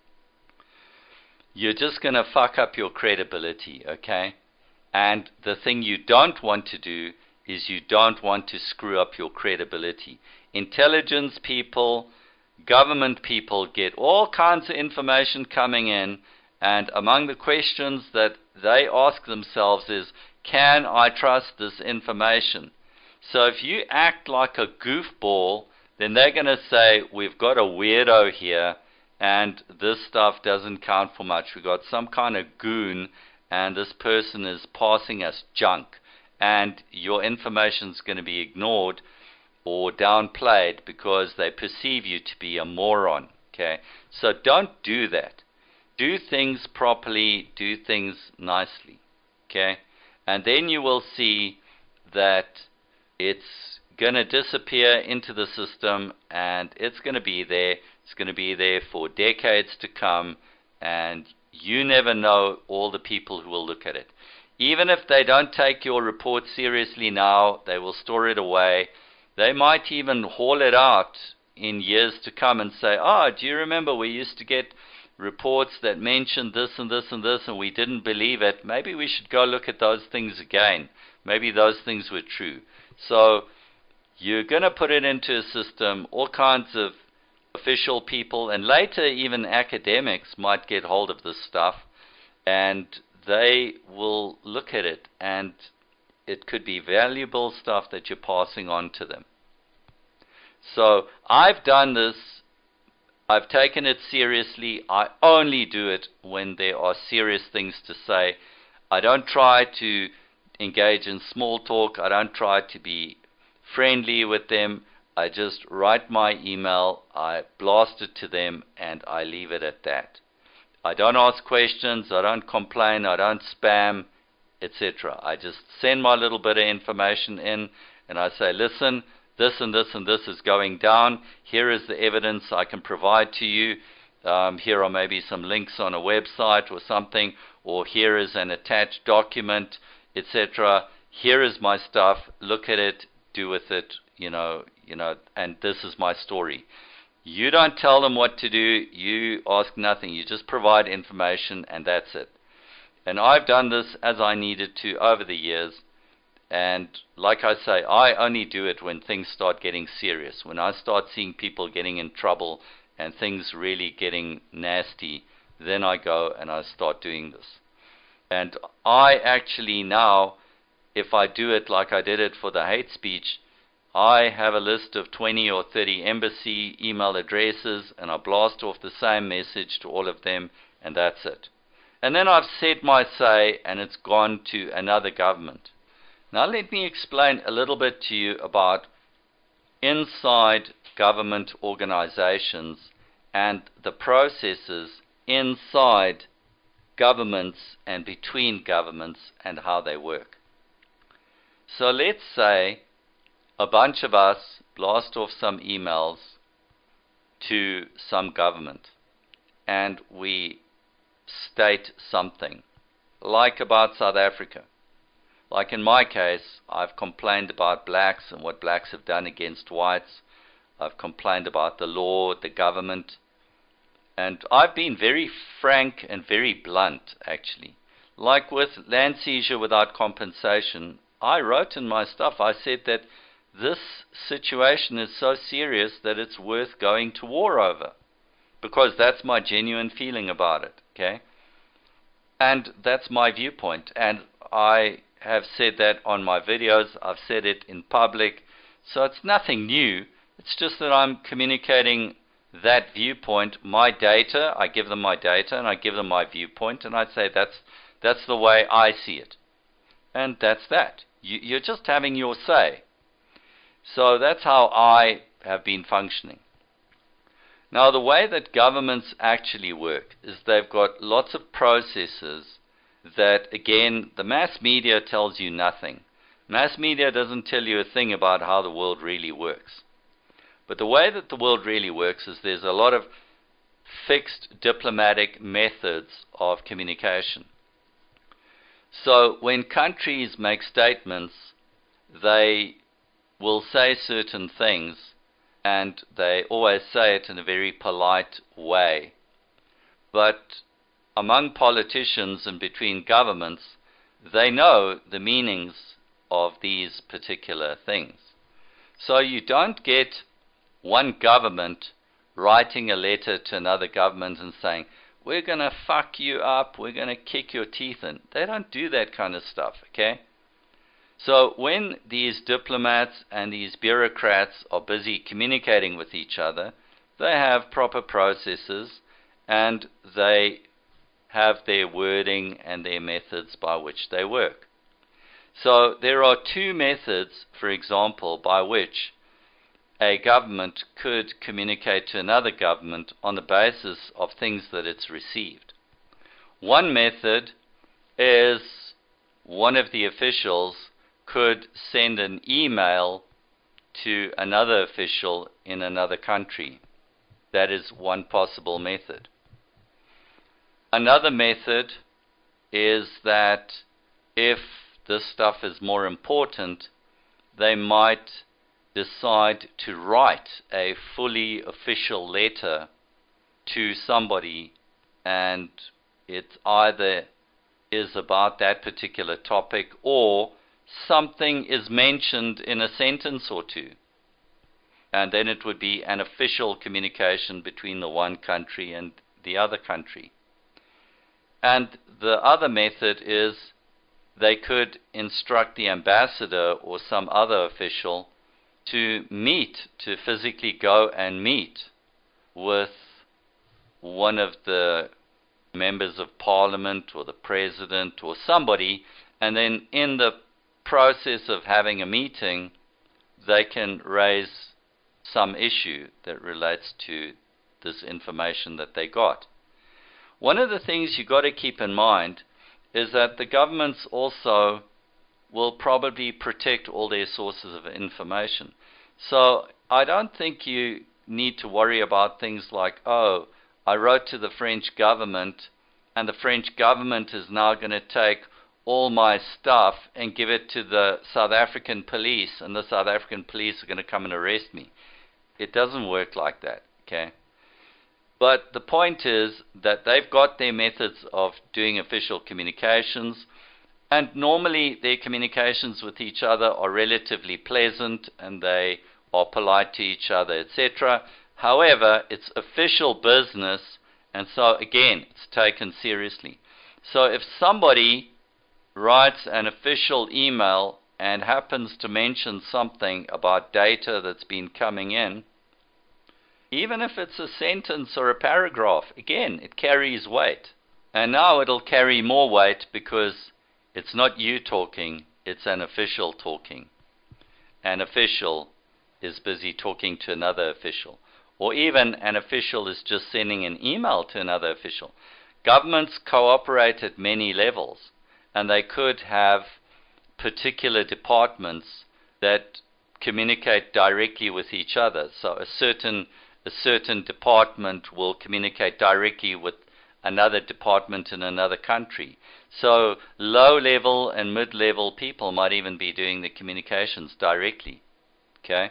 You're just going to fuck up your credibility, okay? And the thing you don't want to do is you don't want to screw up your credibility. Intelligence people, government people get all kinds of information coming in, and among the questions that they ask themselves is, can I trust this information? So if you act like a goofball, then they're going to say, we've got a weirdo here, and this stuff doesn't count for much. We've got some kind of goon, and this person is passing us junk, and your information's going to be ignored or downplayed because they perceive you to be a moron, okay? So don't do that. Do things properly, do things nicely, okay? And then you will see that it's going to disappear into the system, and it's going to be there. It's going to be there for decades to come, and you never know all the people who will look at it. Even if they don't take your report seriously now, they will store it away. They might even haul it out in years to come and say, oh, do you remember we used to get reports that mentioned this and this and this, and we didn't believe it. Maybe we should go look at those things again. Maybe those things were true. So you're going to put it into a system. All kinds of official people, and later even academics, might get hold of this stuff, and they will look at it, and it could be valuable stuff that you're passing on to them. So I've done this. I've taken it seriously. I only do it when there are serious things to say. I don't try to engage in small talk. I don't try to be friendly with them. I just write my email, I blast it to them, and I leave it at that. I don't ask questions, I don't complain, I don't spam, etc. I just send my little bit of information in, and I say, listen, this and this and this is going down. Here is the evidence I can provide to you. here are maybe some links on a website or something, or here is an attached document, etc. Here is my stuff, look at it, do with it, and this is my story. You don't tell them what to do, you ask nothing, you just provide information, and that's it. And I've done this as I needed to over the years, and like I say, I only do it when things start getting serious, when I start seeing people getting in trouble and things really getting nasty, then I go and I start doing this. And I actually now, if I do it like I did it for the hate speech, I have a list of 20 or 30 embassy email addresses, and I blast off the same message to all of them, and that's it. And then I've said my say, and it's gone to another government. Now let me explain a little bit to you about inside government organizations and the processes inside governments and between governments and how they work. So let's say a bunch of us blast off some emails to some government, and we state something, like about South Africa. Like in my case, I've complained about blacks and what blacks have done against whites. I've complained about the law, the government, and I've been very frank and very blunt, actually. Like with land seizure without compensation, I wrote in my stuff, I said that this situation is so serious that it's worth going to war over, because that's my genuine feeling about it, okay? And that's my viewpoint, and I have said that on my videos, I've said it in public, so it's nothing new. It's just that I'm communicating that viewpoint, my data. I give them my data, and I give them my viewpoint, and I say that's the way I see it, and that's that. You're just having your say. So that's how I have been functioning. Now, the way that governments actually work is they've got lots of processes that, again, the mass media tells you nothing. Mass media doesn't tell you a thing about how the world really works. But the way that the world really works is there's a lot of fixed diplomatic methods of communication. So when countries make statements, they will say certain things, and they always say it in a very polite way. But among politicians and between governments, they know the meanings of these particular things. So you don't get one government writing a letter to another government and saying, we're going to fuck you up, we're going to kick your teeth in. They don't do that kind of stuff, okay? So when these diplomats and these bureaucrats are busy communicating with each other, they have proper processes, and they have their wording and their methods by which they work. So there are two methods, for example, by which a government could communicate to another government on the basis of things that it's received. One method is one of the officials could send an email to another official in another country. That is one possible method. Another method is that if this stuff is more important, they might decide to write a fully official letter to somebody, and it either is about that particular topic or something is mentioned in a sentence or two. And then it would be an official communication between the one country and the other country. And the other method is they could instruct the ambassador or some other official to meet, to physically go and meet with one of the members of parliament or the president or somebody, and then in the process of having a meeting, they can raise some issue that relates to this information that they got. One of the things you've got to keep in mind is that the governments also will probably protect all their sources of information. So I don't think you need to worry about things like, oh, I wrote to the French government, and the French government is now going to take all my stuff and give it to the South African police, and the South African police are going to come and arrest me. It doesn't work like that, okay? But the point is that they've got their methods of doing official communications, and normally their communications with each other are relatively pleasant, and they are polite to each other, etc. However, it's official business, and so again, it's taken seriously. So if somebody writes an official email and happens to mention something about data that's been coming in, even if it's a sentence or a paragraph, again, it carries weight. And now it'll carry more weight because it's not you talking, it's an official talking. An official is busy talking to another official. Or even an official is just sending an email to another official. Governments cooperate at many levels, and they could have particular departments that communicate directly with each other. So a certain department will communicate directly with another department in another country. So low-level and mid-level people might even be doing the communications directly. Okay?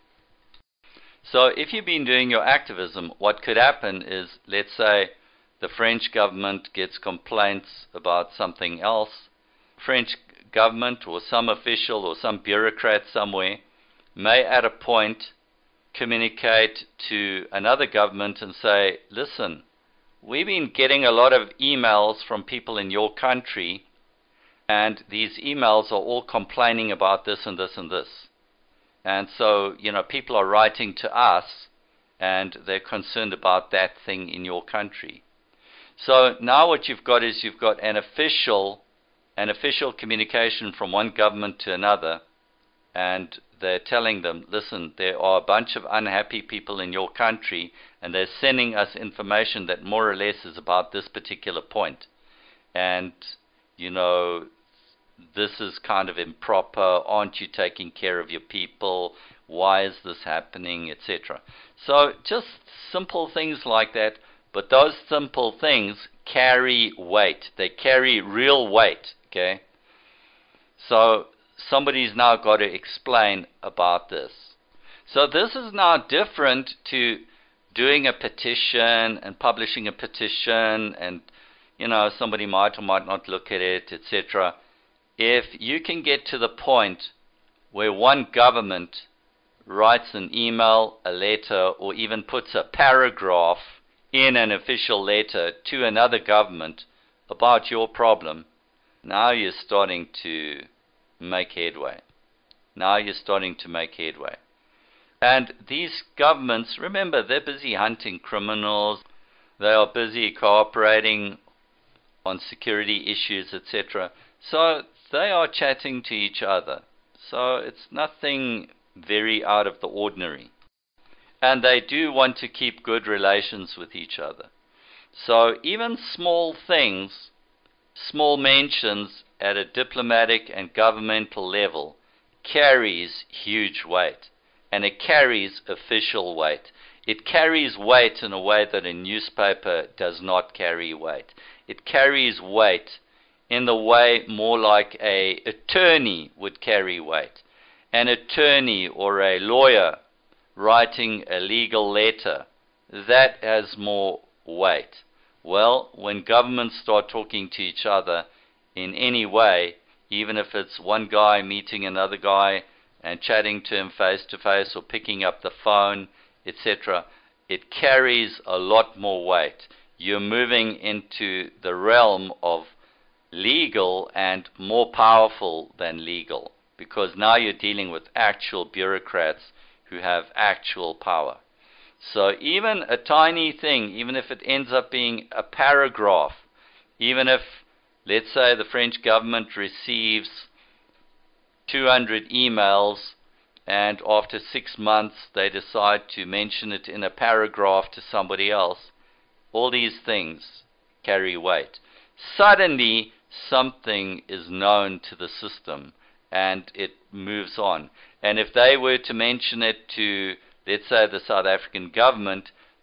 So if you've been doing your activism, what could happen is, let's say, the French government gets complaints about something else. French government or some official or some bureaucrat somewhere may at a point communicate to another government and say, listen, we've been getting a lot of emails from people in your country, and these emails are all complaining about this and this and this. And so, people are writing to us, and they're concerned about that thing in your country. So now what you've got is you've got an official communication from one government to another, and they're telling them, listen, there are a bunch of unhappy people in your country, and they're sending us information that more or less is about this particular point. And, this is kind of improper. Aren't you taking care of your people? Why is this happening, etc. So just simple things like that. But those simple things carry weight. They carry real weight, okay? So somebody's now got to explain about this. So this is now different to doing a petition and publishing a petition, and, somebody might or might not look at it, etc. If you can get to the point where one government writes an email, a letter, or even puts a paragraph in an official letter to another government about your problem, now you're starting to make headway. And these governments, remember, they're busy hunting criminals, they are busy cooperating on security issues, etc. So they are chatting to each other. So it's nothing very out of the ordinary. And they do want to keep good relations with each other. So even small things, small mentions at a diplomatic and governmental level carries huge weight. And it carries official weight. It carries weight in a way that a newspaper does not carry weight. It carries weight in the way more like an attorney would carry weight. An attorney or a lawyer writing a legal letter, that has more weight. Well, when governments start talking to each other in any way, even if it's one guy meeting another guy and chatting to him face to face or picking up the phone, etc., it carries a lot more weight. You're moving into the realm of legal and more powerful than legal, because now you're dealing with actual bureaucrats who have actual power. So even a tiny thing, even if it ends up being a paragraph, even if, let's say, the French government receives 200 emails and after 6 months they decide to mention it in a paragraph to somebody else, all these things carry weight. Suddenly something is known to the system and it moves on. And if they were to mention it to, let's say, the South African government,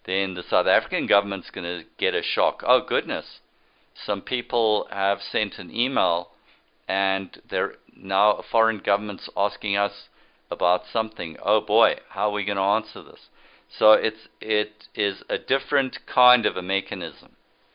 then the South African government's going to get a shock. Oh goodness, some people have sent an email and they're now a foreign government's asking us about something. Oh boy, how are we going to answer this? So it is a different kind of a mechanism.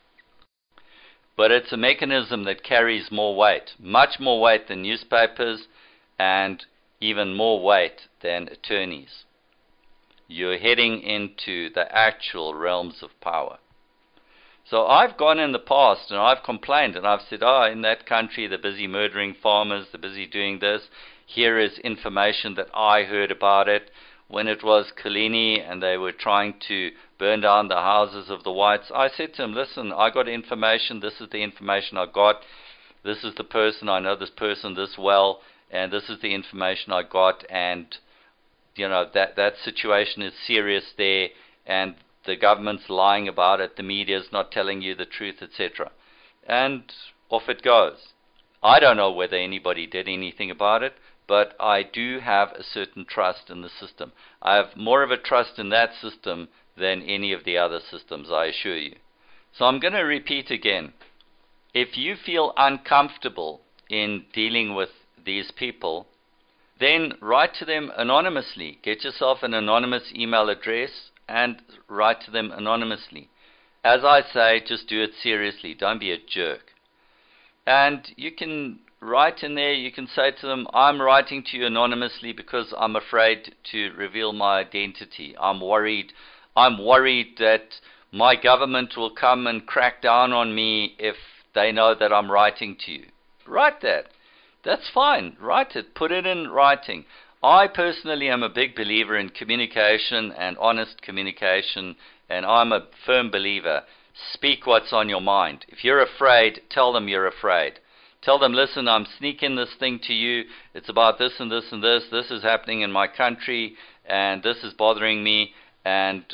But it's a mechanism that carries more weight, much more weight than newspapers and even more weight than attorneys. You're heading into the actual realms of power. So I've gone in the past and I've complained and I've said, oh, in that country they're busy murdering farmers, they're busy doing this. Here is information that I heard about it when it was Kolini and they were trying to burn down the houses of the whites. I said to him, listen, I got information, this is the information I got, this is the person, I know this person this well, and this is the information I got, and you know, that situation is serious there, and the government's lying about it, the media's not telling you the truth, etc. And off it goes. I don't know whether anybody did anything about it, but I do have a certain trust in the system. I have more of a trust in that system than any of the other systems, I assure you. So I'm going to repeat again. If you feel uncomfortable in dealing with these people, then write to them anonymously. Get yourself an anonymous email address and write to them anonymously. As I say, just do it seriously. Don't be a jerk. And you can write in there, you can say to them, I'm writing to you anonymously because I'm afraid to reveal my identity. I'm worried that my government will come and crack down on me if they know that I'm writing to you. Write that. That's fine. Write it. Put it in writing. I personally am a big believer in communication and honest communication, and I'm a firm believer. Speak what's on your mind. If you're afraid, tell them you're afraid. Tell them, listen, I'm sneaking this thing to you. It's about this and this and this. This is happening in my country, and this is bothering me, and,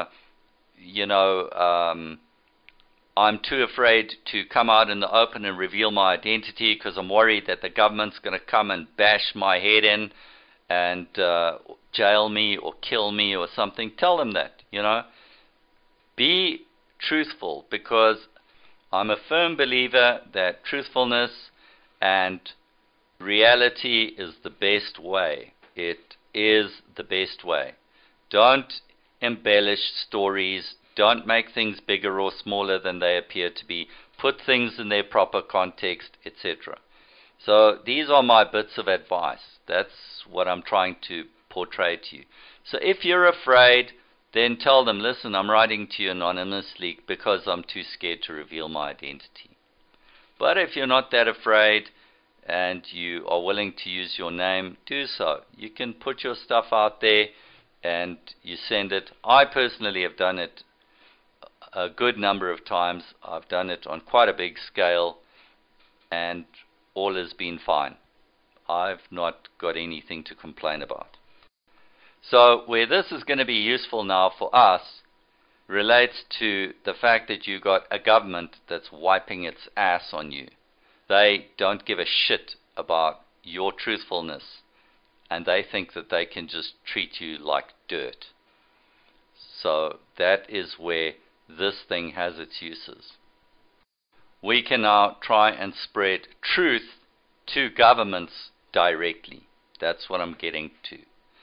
I'm too afraid to come out in the open and reveal my identity because I'm worried that the government's going to come and bash my head in and jail me or kill me or something. Tell them that, Be truthful, because I'm a firm believer that truthfulness and reality is the best way. It is the best way. Don't embellish stories. Don't make things bigger or smaller than they appear to be. Put things in their proper context, etc. So these are my bits of advice. That's what I'm trying to portray to you. So if you're afraid, then tell them, listen, I'm writing to you anonymously because I'm too scared to reveal my identity. But if you're not that afraid and you are willing to use your name, do so. You can put your stuff out there and you send it. I personally have done it a good number of times. I've done it on quite a big scale and all has been fine. I've not got anything to complain about. So where this is going to be useful now for us relates to the fact that you've got a government that's wiping its ass on you. They don't give a shit about your truthfulness, and they think that they can just treat you like dirt. So that is where this thing has its uses. We can now try and spread truth to governments directly. That's what I'm getting to.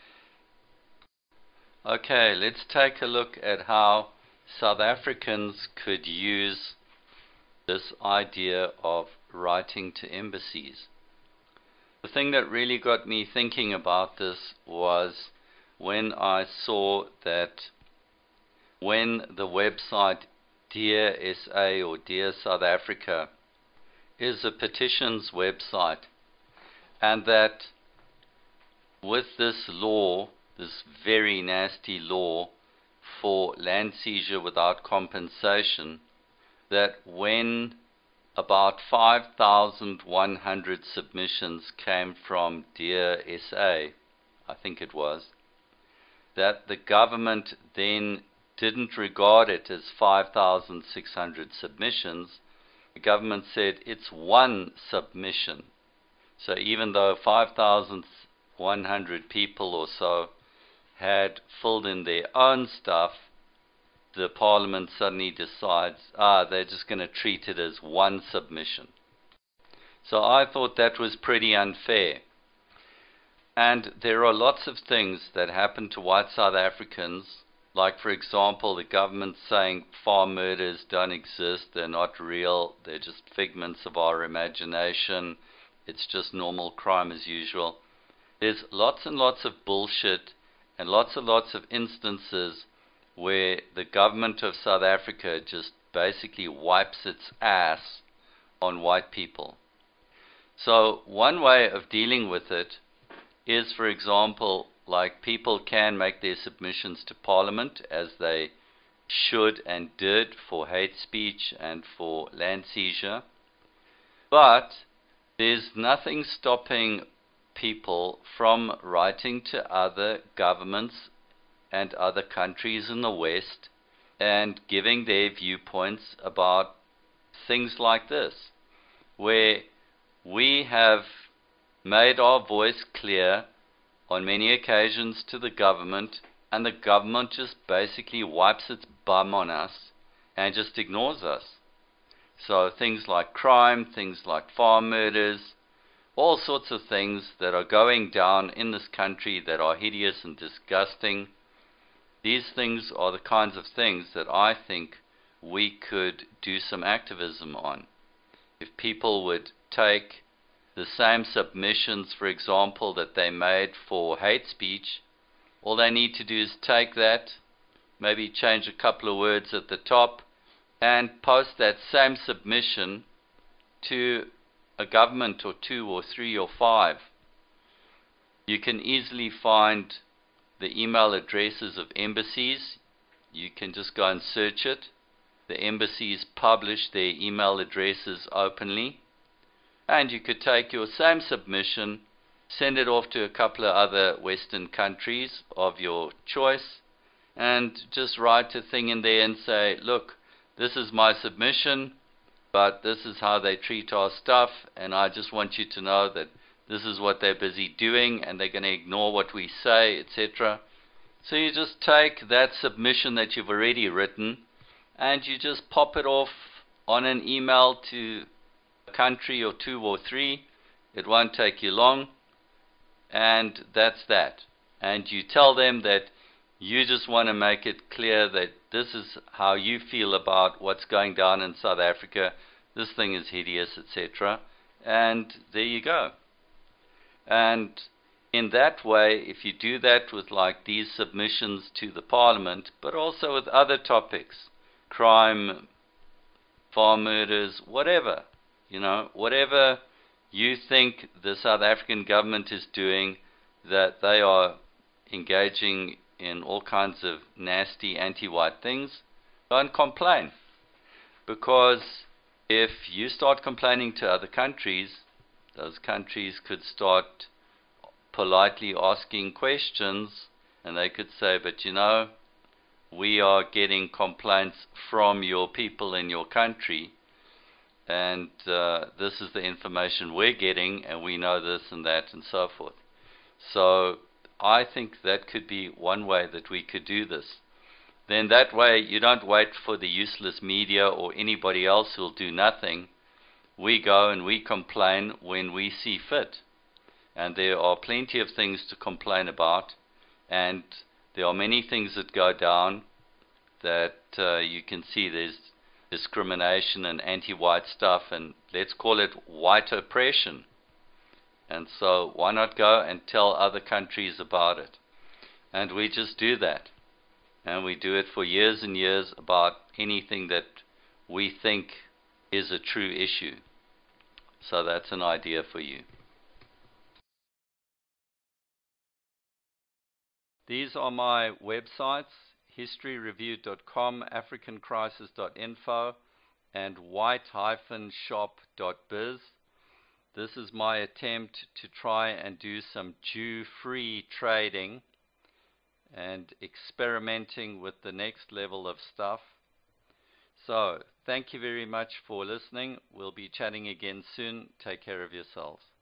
Okay, let's take a look at how South Africans could use this idea of writing to embassies. The thing that really got me thinking about this was when I saw that when the website Dear SA or Dear South Africa is a petitions website, and that with this law, this very nasty law for land seizure without compensation, that when about 5,100 submissions came from Dear SA, I think it was, that the government then didn't regard it as 5,600 submissions. The government said it's one submission. So even though 5,100 people or so had filled in their own stuff, the Parliament suddenly decides, they're just going to treat it as one submission. So I thought that was pretty unfair. And there are lots of things that happen to white South Africans, like, for example, the government saying farm murders don't exist, they're not real, they're just figments of our imagination, it's just normal crime as usual. There's lots and lots of bullshit and lots of instances where the government of South Africa just basically wipes its ass on white people. So one way of dealing with it is, for example, like, people can make their submissions to Parliament, as they should and did, for hate speech and for land seizure. But there's nothing stopping people from writing to other governments and other countries in the West and giving their viewpoints about things like this, where we have made our voice clear on many occasions to the government, and the government just basically wipes its bum on us and just ignores us. So things like crime, things like farm murders, all sorts of things that are going down in this country that are hideous and disgusting. These things are the kinds of things that I think we could do some activism on. If people would take the same submissions, for example, that they made for hate speech, all they need to do is take that, maybe change a couple of words at the top, and post that same submission to a government or two or three or five. You can easily find the email addresses of embassies. You can just go and search it. The embassies publish their email addresses openly. And you could take your same submission, send it off to a couple of other Western countries of your choice, and just write a thing in there and say, look, this is my submission, but this is how they treat our stuff, and I just want you to know that this is what they're busy doing, and they're going to ignore what we say, etc. So you just take that submission that you've already written, and you just pop it off on an email to a country or two or three. It won't take you long, and that's that. And you tell them that you just want to make it clear that this is how you feel about what's going down in South Africa. This thing is hideous, etc. And there you go. And in that way, if you do that with like these submissions to the Parliament, but also with other topics, crime, farm murders, whatever, whatever you think the South African government is doing, that they are engaging in all kinds of nasty anti-white things, don't complain. Because if you start complaining to other countries, those countries could start politely asking questions, and they could say, but we are getting complaints from your people in your country, and this is the information we're getting, and we know this and that and so forth. So I think that could be one way that we could do this. Then that way you don't wait for the useless media or anybody else who'll do nothing. We go and we complain when we see fit. And there are plenty of things to complain about, and there are many things that go down that you can see there's discrimination and anti-white stuff, and let's call it white oppression. And so why not go and tell other countries about it? And we just do that. And we do it for years and years about anything that we think is a true issue. So that's an idea for you. These are my websites: historyreview.com, africancrisis.info, and white-shop.biz. This is my attempt to try and do some Jew-free trading and experimenting with the next level of stuff. So, thank you very much for listening. We'll be chatting again soon. Take care of yourselves.